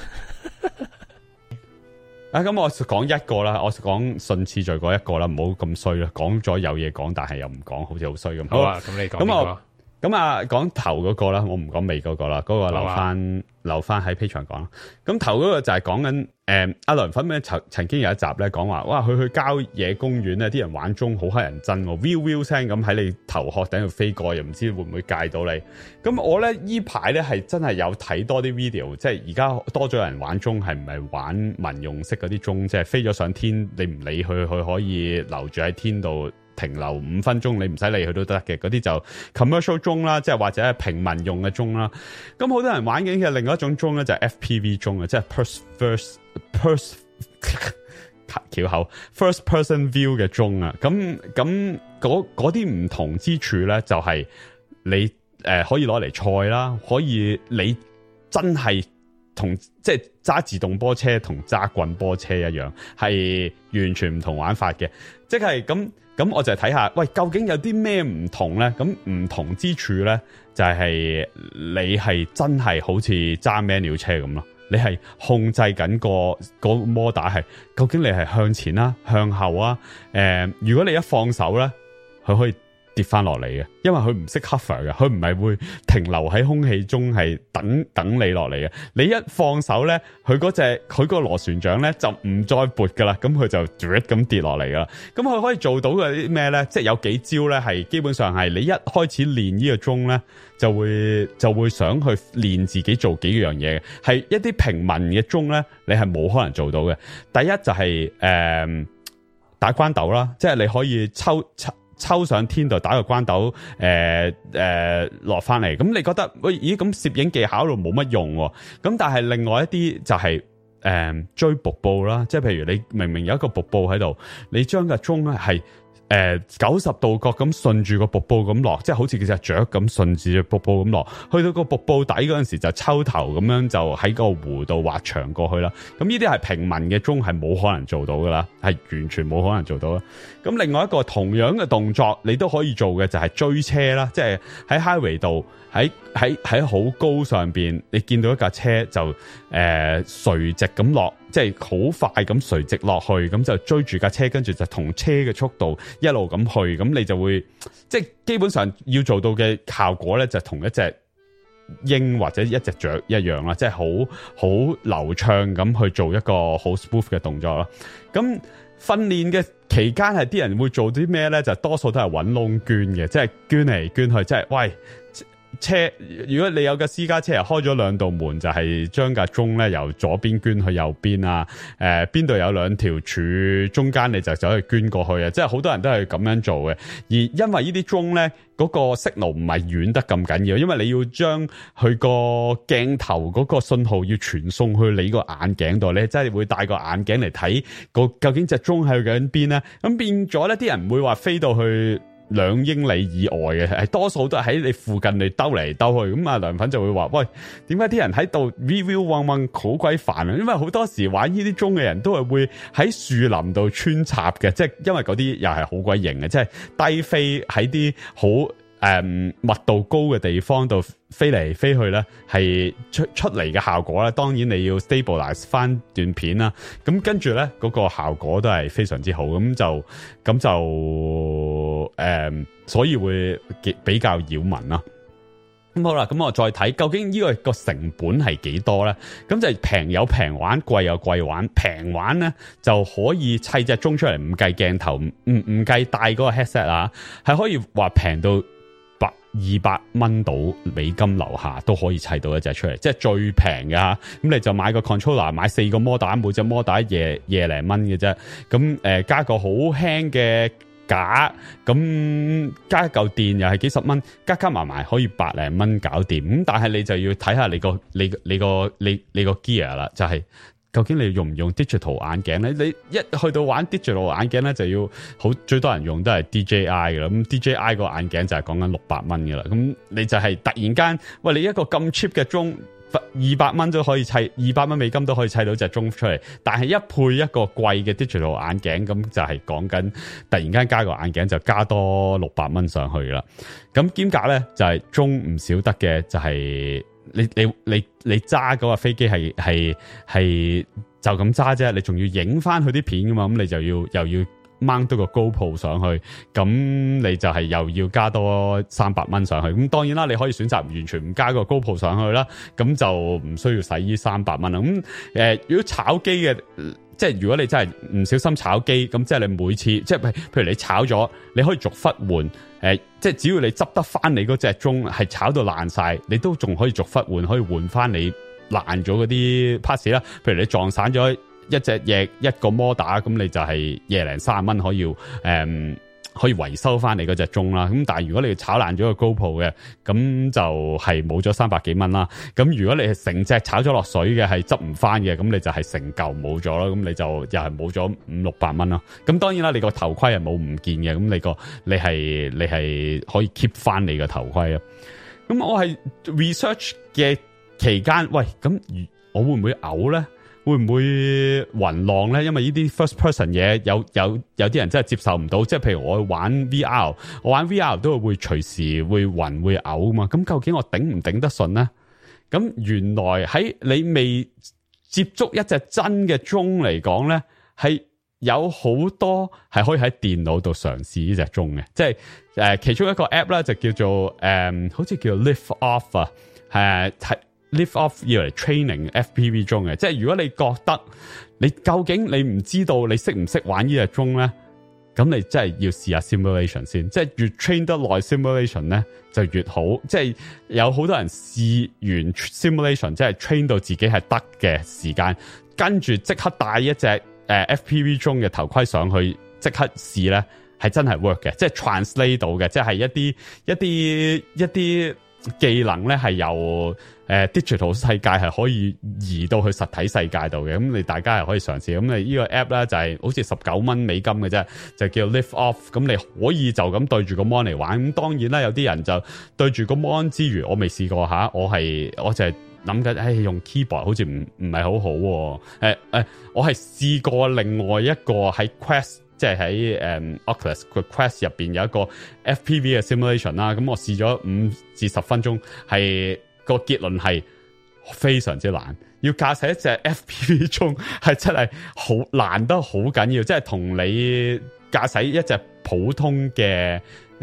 咁我講一個啦，我講順次序嗰一個啦，唔好咁衰啦。講咗有嘢講，但係又唔講，好似好衰咁。 好啊，咁你講邊個？ 咁啊，講頭嗰個啦，我唔講尾嗰個啦，嗰個留翻喺 Patreon 講啦。咁頭嗰個就係講緊阿梁粉咧曾經有一集咧講話，哇，佢去郊野公園咧，啲人玩鐘好乞人憎喎，viu 聲咁喺你頭殼頂度飛過，又唔知會唔會戒到你。咁我咧依排咧係真係有睇多啲 video，即係而家多咗人玩鐘，係唔係玩民用式嗰啲鐘，即係飛咗上天，你唔理佢可以留住喺天度停留5分鐘，你唔使理佢都得嘅，嗰啲就 commercial 鐘啦，即係或者係平民用嘅鐘啦。咁好多人玩緊嘅另外一種鐘咧就係 FPV 鐘啊，即係 first person view 嘅鐘啊。咁嗰啲唔同之處咧，就係你可以攞嚟賽啦，可以你真係同即係揸自動波車同揸棍波車一樣，係完全唔同玩法嘅，即係咁我就睇下，喂，究竟有啲咩唔同咧？咁唔同之處咧，就係你係真係好似揸 manual 車咁咯，你係控制緊個摩打係，究竟你係向前啦、向後啊？如果你一放手咧，佢可以跌翻落嚟嘅，因為佢唔識 hover 嘅，佢唔係會停留喺空氣中係等你落嚟嘅。你一放手咧，佢個螺旋槳咧就唔再撥噶啦，咁佢就咁跌落嚟噶啦。咁佢可以做到嘅啲咩咧？即係有幾招咧，係基本上係你一開始練呢個鐘咧，就會想去練自己做幾樣嘢嘅，係一啲平民嘅鐘咧，你係冇可能做到嘅。第一就係打關斗啦，即係你可以抽上天度打個關斗，落翻嚟。咁你覺得喂，咦，咁攝影技巧度冇乜用喎？咁但係另外一啲就係追瀑布啦，即係譬如你明明有一個瀑布喺度，你將個鐘咧係90度角咁順住個瀑布咁落，即係好似隻雀咁順住個瀑布咁落，去到個瀑布底嗰陣時就抽頭咁樣就喺個湖度滑長過去啦。咁呢啲係平民嘅鐘係冇可能做到噶啦，係完全冇可能做到啦。咁另外一個同樣嘅動作你都可以做嘅就係追車啦，即係喺 highway 度喺好高上邊，你見到一架車就垂直咁落，即係好快咁垂直落去，咁就追住架車，跟住就同車嘅速度一路咁去，咁你就會即係基本上要做到嘅效果咧，就同一隻鷹或者一隻雀一樣啦，即係好流暢咁去做一個好 smooth 嘅動作啦。咁訓練嘅期間係啲人會做啲咩咧？就多數都係搵窿捐嘅，即係捐嚟捐去，即係喂。車，如果你有架私家車開咗2道門，就係將架鐘咧由左邊捐去右邊啊，邊度有2條柱，中間你就走去捐過去啊，即係好多人都係咁樣做嘅。而因為呢啲鐘咧，嗰個 signal 唔係遠得咁緊要，因為你要將佢個鏡頭嗰個信號要傳送去你個眼鏡度，你真係會戴個眼鏡嚟睇究竟隻鐘喺緊邊咧，咁變咗咧啲人唔會話飛到去2英里以外嘅，係多數都係喺你附近嚟兜嚟兜去。咁啊梁粉就會話，喂，點解啲人喺度 review 嗡嗡好鬼煩啊？因為好多時玩呢啲鐘嘅人都係會喺樹林度穿插嘅，即係因為嗰啲又係好鬼型嘅，即係低飛喺啲好密度高嘅地方度飛嚟飛去咧，係出嚟嘅效果咧。當然你要 stabilize 翻段片啦，咁跟住咧嗰個效果都係非常之好，咁就所以會比較擾民啦。咁好啦，咁我再睇究竟呢個成本係幾多咧？咁就平有平玩，貴有貴玩。平玩咧就可以砌隻鐘出嚟，唔計鏡頭，唔計戴嗰個 headset 啊，係可以話平到200蚊到美金樓下都可以砌到一隻出嚟，即係最平嘅吓。咁你就買個 controller， 買4個摩打，每隻摩打廿零蚊嘅啫。咁加個好輕嘅架，咁加一嚿電又係幾十蚊，加埋可以百零蚊搞掂。咁但係你就要睇下你個 gear 啦，就係究竟你用唔用 digital 眼鏡咧？你一去到玩 digital 眼鏡咧，就要最多人用都係 DJI 嘅啦。咁 DJI 個眼鏡就係講緊600蚊嘅啦。咁你就係突然間，喂，你一個咁 cheap 嘅鐘 200蚊都可以砌，200蚊美金都可以砌到隻鐘出嚟。但係一配一個貴嘅 digital 眼鏡，咁就係講緊突然間加個眼鏡就加多600蚊上去啦。咁兼夾咧就係鐘唔少得嘅，就係你揸嗰個飛機係就咁揸啫，你仲要影翻佢啲片噶嘛，咁你就又要掹多個 GoPro 上去，咁你就係又要加多300蚊上去。咁當然啦，你可以選擇完全唔加個 GoPro 上去啦，咁就唔需要使呢300蚊啦。咁如果炒機嘅，即係如果你真係唔小心炒機，咁即係你每次即係譬如你炒咗，你可以逐忽換。即係只要你執得翻你嗰隻鐘係炒到爛晒，你都仲可以逐忽換，可以換翻你爛咗嗰啲 parts 啦。譬如你撞散咗一隻翼一個摩打，咁你就係20-30蚊可以維修翻你嗰隻鐘啦。咁但係如果你炒爛咗個 GoPro 嘅，咁就係冇咗300幾蚊啦。咁如果你係成隻炒咗落水嘅，係執唔翻嘅，咁你就係成嚿冇咗啦。咁你就又係冇咗500-600蚊咯。咁當然啦，你個頭盔係冇唔見嘅，咁你係可以 keep 翻你個頭盔啊。咁我係 research 嘅期間，喂，咁我會唔會嘔咧？會唔會暈浪咧？因為呢啲 first person 嘢有啲人真係接受唔到，即係譬如我玩 VR， 我玩 VR 都會隨時會暈會嘔嘛。咁究竟我頂唔頂得順咧？咁原來喺你未接觸一隻真嘅鐘嚟講咧，係有好多係可以喺電腦度嘗試呢隻鐘嘅，即係其中一個 app 咧就叫做好似叫做 Lift Off 啊，係。Lift Off 要嚟 training FPV 鐘嘅，即係如果你覺得你究竟你唔知道你識唔識玩呢隻鐘咧，咁你真係要試下 simulation 先，即係越 train 得耐 simulation 咧就越好。即係有好多人試完 simulation， 即係 train 到自己係得嘅時間，跟住即刻戴一隻FPV 鐘嘅頭盔上去，即刻試咧係真係 work 嘅，即係 translate 到嘅，即係一啲技能咧係由digital 世界係可以移到去實體世界度嘅。咁你大家係可以嘗試。咁你呢個 app 咧就係好似19蚊美金嘅啫，就叫 Lift Off。咁你可以就咁對住個 mon 嚟玩。咁當然啦，有啲人就對住個 mon 之餘，我未試過吓，我就係諗緊，用 keyboard 好似唔係好好。我係試過另外一個喺 Quest。即係喺Oculus 個 Quest 入邊有一個 FPV 嘅 simulation 啦，咁我試咗5至10分鐘，係個結論係非常之難。要駕駛一隻 FPV 鐘係真係好難得好緊要，即係同你駕駛一隻普通嘅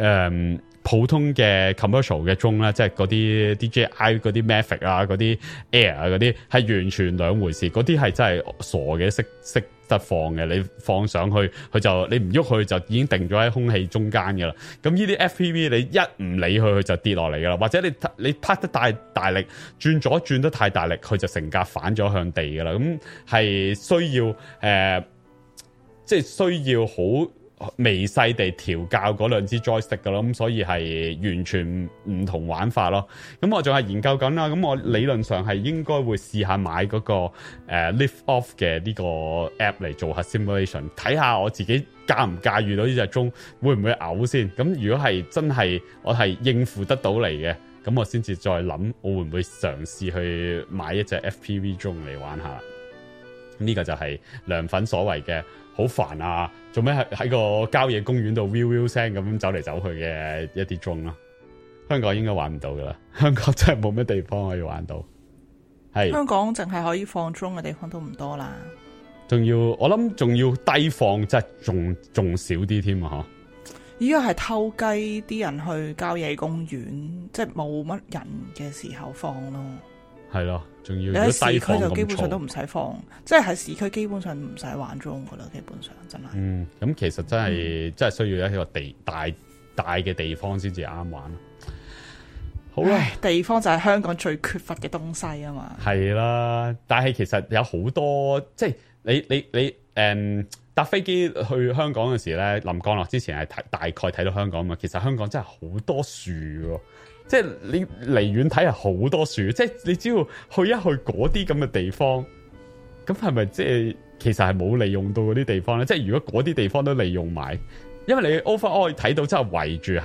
commercial 嘅鐘啦，即係嗰啲 DJI 嗰啲 Mavic 啊，嗰啲 Air 啊，嗰啲係完全兩回事。嗰啲係真係傻嘅，識得放嘅，你放上去佢就你唔喐佢就已經定咗喺空氣中間噶啦。咁呢啲 FPV 你一唔理佢就跌落嚟噶啦，或者你拍得太大力，轉左轉得太大力，佢就成架反咗向地噶啦。咁係需要即係需要好微細地調校嗰兩支 joystick 噶咯，咁所以係完全唔同玩法咯。咁我仲係研究緊啦，咁我理論上係應該會試下買嗰個Lift Off 嘅呢個 app 嚟做下 simulation， 睇下我自己駕唔駕馭到呢隻鐘，會唔會嘔先。咁如果係真係我係應付得到嚟嘅，咁我先至再諗我會唔會嘗試去買一隻 FPV 鐘嚟玩下。呢個就係涼粉所謂嘅好煩啊，做咩喺個郊野公園度 will 聲咁走嚟走去嘅一啲鐘咯。香港應該玩唔到噶啦，香港真係冇咩地方可以玩到。係香港淨係可以放鐘嘅地方都唔多啦， 我諗仲要低放，即係仲少啲添啊！ 依家係偷雞啲人去郊野公園，即係冇乜人嘅時候放咯。係咯，仲要你喺市區就基本上都唔使放，即係喺市區基本上唔使玩鐘噶啦，基本上真係。 咁其實真係需要一個大嘅地方先至啱玩。好啦， 地方就係香港最缺乏嘅東西啊嘛。 係啦，但係其實有好多，即係你搭飛機去香港嘅時咧，臨降落之前係大概睇到香港嘛。其實香港真係好多樹喎。即係你離遠睇係好多樹，即係你只要去一去嗰啲咁嘅地方，咁係咪即係其實係冇利用到嗰啲地方咧？即係如果嗰啲地方都利用埋，因為你 overall 睇到真係圍住係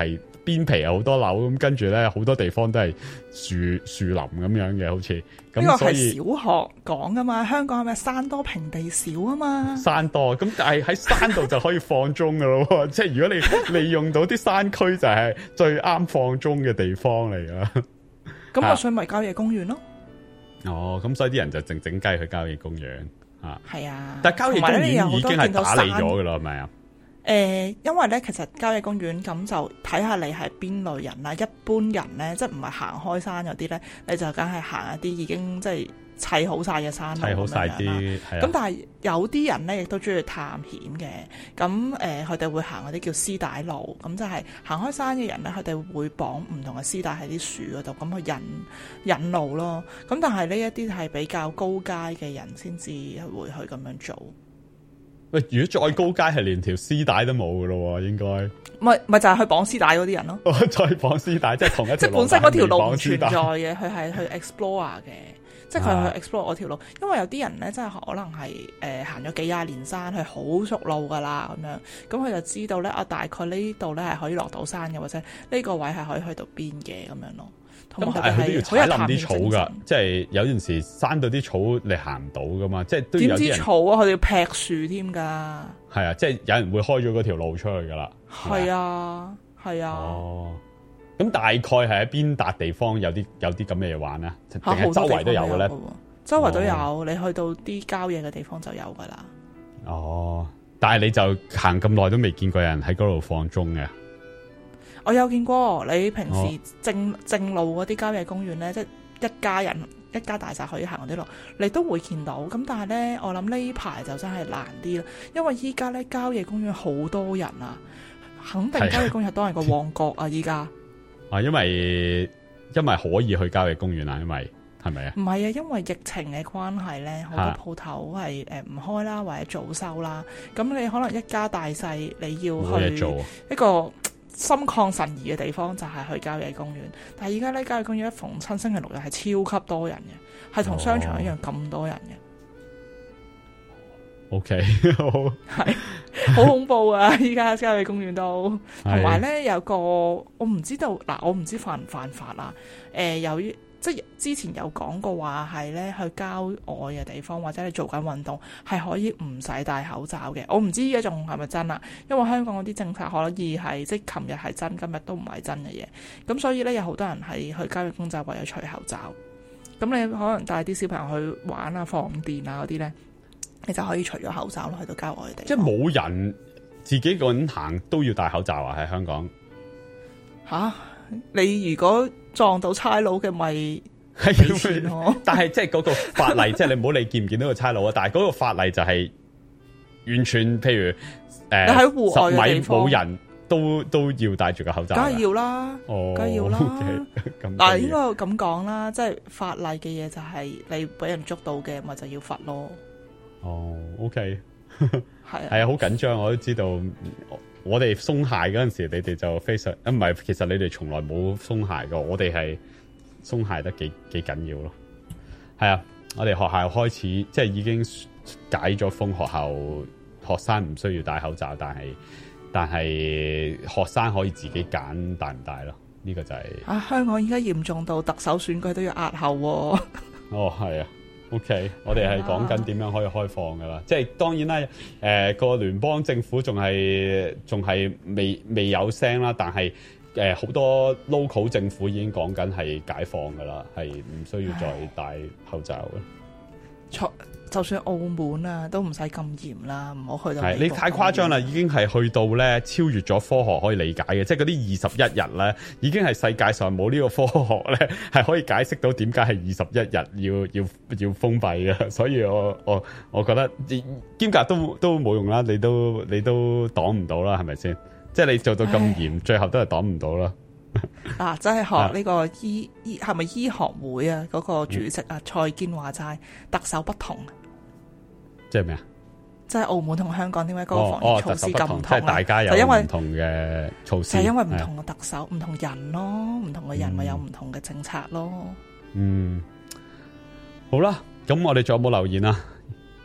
邊皮有好多樓，咁跟住咧好多地方都係樹林咁樣嘅，好似咁。 呢個係小學講噶嘛，香港係咪山多平地少啊嘛？ 山多，咁但係喺山度就可以放縱噶咯，即係如果你利用到啲山區，就係最啱放縱嘅地方嚟噶。 咁我想咪郊野公園咯。 哦，咁所以啲人就靜靜雞去郊野公園啊。係啊， 但係郊野公園已經係打理咗噶啦，係咪啊？ 因為咧，其實郊野公園咁就睇下你係邊類人啦。一般人咧，即係唔係行開山嗰啲咧，你就梗係行一啲已經即係砌好晒嘅山路咁樣啦。砌好晒啲，咁但係有啲人咧，亦都中意探險嘅。咁佢哋會行嗰啲叫絲帶路，咁就係行開山嘅人咧，佢哋會綁唔同嘅絲帶喺啲樹嗰度，咁去引路咯。咁但係呢一啲係比較高階嘅人先至會去咁樣做。 喂，如果再高階係連條絲帶都冇噶咯，應該咪就係去綁絲帶嗰啲人咯。 再綁絲帶，即係同一條路。 即係本身嗰條路唔存在嘅，佢係去 explore 嘅，即係佢去 explore 嗰條路。因為有啲人咧，真係可能係行咗幾廿年山，佢好熟路噶啦咁樣，咁佢就知道咧大概呢度咧係可以落到山嘅，或者呢個位係可以去到邊嘅咁樣咯。 咁但係佢都要踩冧啲草噶，即係有陣時山到啲草你行唔到噶嘛，即係都有啲人。點知草啊？佢哋要劈樹添噶。係啊，即係有人會開咗嗰條路出去噶啦。係啊，係啊。哦，咁大概係喺邊笪地方有啲咁嘅嘢玩啊？定係周圍都有嘅咧？ 周圍都有，你去到啲郊野嘅地方就有噶啦。 哦，但係你就行咁耐都未見過人喺嗰度放鐘嘅。 我有見過，你平時正路嗰啲郊野公園咧，即係一家人一家大細可以行嗰啲路，你都會見到。咁但係咧，我諗呢排就真係難啲啦，因為依家咧郊野公園好多人啊，肯定郊野公園多人個旺角啊！依家啊， 因為可以去郊野公園啊，因為係咪啊？唔係啊，因為疫情嘅關係咧，好多鋪頭係唔開啦，或者早收啦。咁你可能一家大細你要去一個心曠神怡嘅地方就係去郊野公園，但係而家咧郊野公園一逢親星期六日係超級多人嘅，係同商場一樣咁多人嘅。OK， 係好恐怖啊！依家郊野公園都同埋咧有個我唔知道嗱，我唔知犯唔犯法啦。由於即係之前有講過話係咧去郊外嘅地方或者你做緊運動係可以唔使戴口罩嘅，我唔知依家仲係咪真啦，因為香港嗰啲政策可以係即係琴日係真，今日都唔係真嘅嘢，咁所以咧有好多人係去郊野公園為咗除口罩，咁你可能帶啲小朋友去玩啊、放電啊嗰啲咧，你就可以除咗口罩咯，去到郊外嘅地方。即係冇人自己個人行都要戴口罩啊？喺香港吓？你如果撞到差佬嘅咪係錢咯， 但係即係嗰個法例，即係你唔好理見唔見到個差佬啊！但係嗰個法例就係完全，譬如你喺戶外嘅地方 10米冇人都要戴住個口罩， 梗係要啦，梗係要啦。嗱，應該咁講啦，即係法例嘅嘢就係你俾人捉到嘅，咪就要罰咯。 哦，OK， 係啊，好緊張，我都知道。我哋鬆懈嗰陣時，你哋就非常唔係，其實你哋從來冇鬆懈過，我哋係鬆懈得幾緊要咯。係啊，我哋學校開始即係已經解咗封，學生唔需要戴口罩，但係學生可以自己揀戴唔戴咯。呢個就係香港而家嚴重到特首選舉都要押後喎。 哦，係啊。OK， 我哋係講緊點樣可以開放噶啦，即係當然啦，個聯邦政府仲係未有聲啦，但係好多 local 政府已經講緊係解放噶啦，係唔需要再戴口罩嘅。 就算澳門啊，都唔使咁嚴啦，唔好去到。係你太誇張啦，已經係去到咧超越咗科學可以理解嘅，即係嗰啲21日咧，已經係世界上冇呢個科學咧係可以解釋到點解係21日要封閉嘅，所以我覺得兼隔都冇用啦，你都擋唔到啦，係咪先？即係你做到咁嚴，最後都係擋唔到啦。 嗱，真係學呢個係咪醫學會啊？嗰個主席啊，蔡堅話齋，特首不同。 即係咩啊？ 即係澳門同香港點解嗰個防疫措施咁唔同？ 即係大家有唔同嘅措施， 就係因為唔同嘅特首、唔同人咯，唔同嘅人咪有唔同嘅政策咯。 好啦，咁我哋仲有冇留言啊？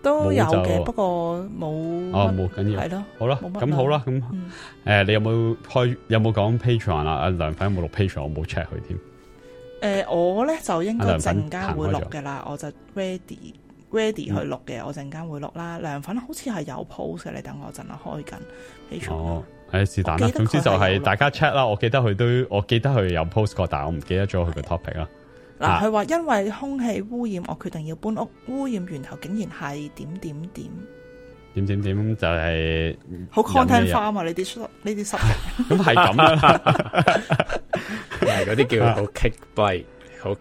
都有嘅，不過冇。 哦，冇緊要。 係咯， 好啦，咁好啦，咁你有冇講 Patreon 啊？阿涼粉有冇錄 Patreon？我冇 check 佢添。 我咧就應該陣間會錄嘅啦，我就 ready 去錄嘅，我陣間會錄啦。涼粉好似係有 post 嘅，你等我陣啦，開緊 Patreon。哦，是但啦，總之就係大家 check 啦。我記得佢有 post 過，但係我唔記得咗佢個 topic 啦。 嗱，佢話因為空氣污染，我決定要搬屋。污染源頭竟然係點，就係好 content farm 啊！呢啲濕咁係咁啦， 係嗰啲叫好 clickbait，好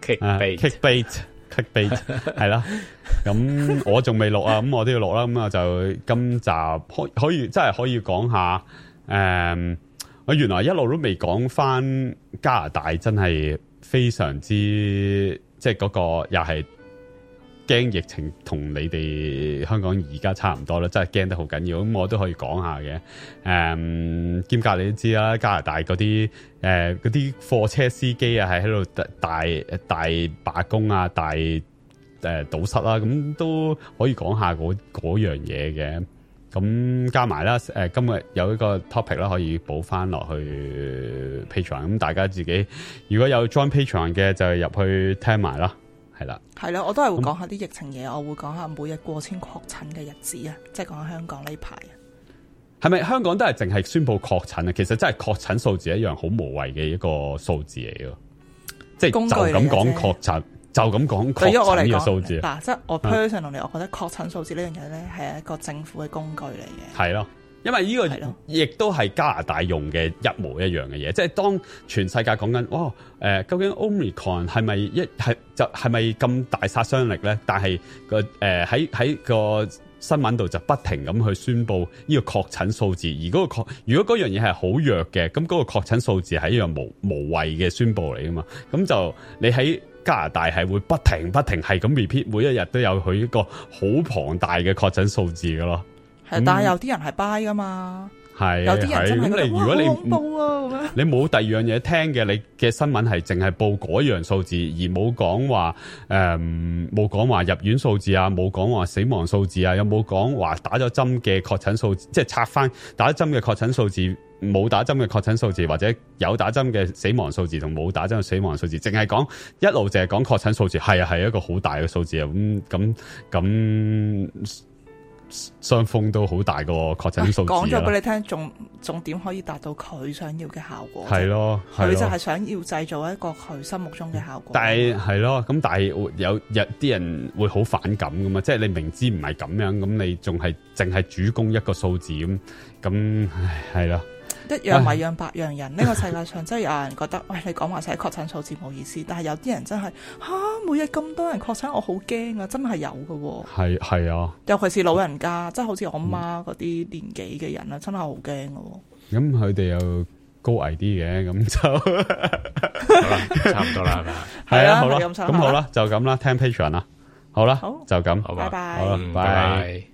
clickbait 係啦。咁我仲未錄啊，咁我都要錄啦。咁啊就今集可以真係可以講下我原來一路都未講翻加拿大，真係非常之即係嗰個又係驚疫情同你哋香港而家差唔多啦，真係驚得好緊要。咁我都可以講下嘅。兼夾你都知啦，加拿大嗰啲貨車司機啊，係喺度大罷工啊，大堵塞啦，咁都可以講下嗰樣嘢嘅。咁加埋啦，今日有一個 topic 啦，可以補翻落去 Patreon。咁大家自己如果有 join Patreon 嘅，就入去聽埋啦，係啦。 係啦，我都係會講下啲疫情嘢，我會講下每日過千確診嘅日子啊，即係講下香港呢排啊。 係咪香港都係淨係宣布確診啊？其實真係確診數字一樣好無謂嘅一個數字嚟嘅，即係就咁講確診。就咁講確診嘅數字嗱，即係我 personally，我覺得確診數字呢樣嘢咧係一個政府嘅工具嚟嘅。 係咯，因為呢個亦都係加拿大用嘅一模一樣嘅嘢。即係當全世界講緊，究竟 Omicron 係咪咁大殺傷力咧？但係喺個新聞度就不停咁去宣布呢個確診數字，而如果嗰樣嘢係好弱嘅，咁嗰個確診數字係一樣無謂嘅宣布嚟噶嘛。咁就你喺加拿大係會不停係咁 repeat，每一日都有佢一個好龐大嘅確診數字噶咯。 係，但係有啲人係 buy 噶嘛。係，有啲人真係覺得如果你好恐怖啊！ 你冇第二樣嘢聽嘅，你嘅新聞係淨係報嗰樣數字，而冇講話入院數字啊，冇講話死亡數字啊，有冇講話打咗針嘅確診數字，即係拆翻打針嘅確診數字，冇打針嘅確診數字，或者有打針嘅死亡數字同冇打針嘅死亡數字，淨係講一路淨係講確診數字，係一個好大嘅數字啊！咁雙峰都好大個確診數字，講咗俾你聽，重點可以達到佢想要嘅效果。係咯，佢就係想要製造一個佢心目中嘅效果。但係咯，咁但係有啲人會好反感噶嘛，即係你明知唔係咁樣，咁你仲係淨係主攻一個數字咁係咯。一樣米養百樣人，呢個世界上真係有人覺得，喂，你講話寫確診數字冇意思，但係有啲人真係每日咁多人確診，我好驚啊！真係有㗎喎。係啊，尤其是老人家，即係好似我媽嗰啲年紀嘅人啊，真係好驚㗎喎。咁佢哋又高危啲嘅，咁就好啦，差唔多啦，係咪啊？係啊，好啦，咁好啦，就咁啦，聽 Patreon 啦，好啦，就咁，好，拜拜，好啦，拜拜。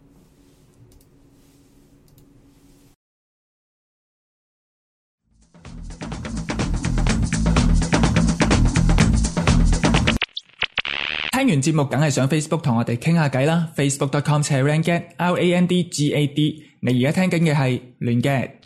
聽完節目梗係上 Facebook 同我哋傾下偈啦，facebook.com/randgad，RANDGAD。你而家聽緊嘅係亂 gad。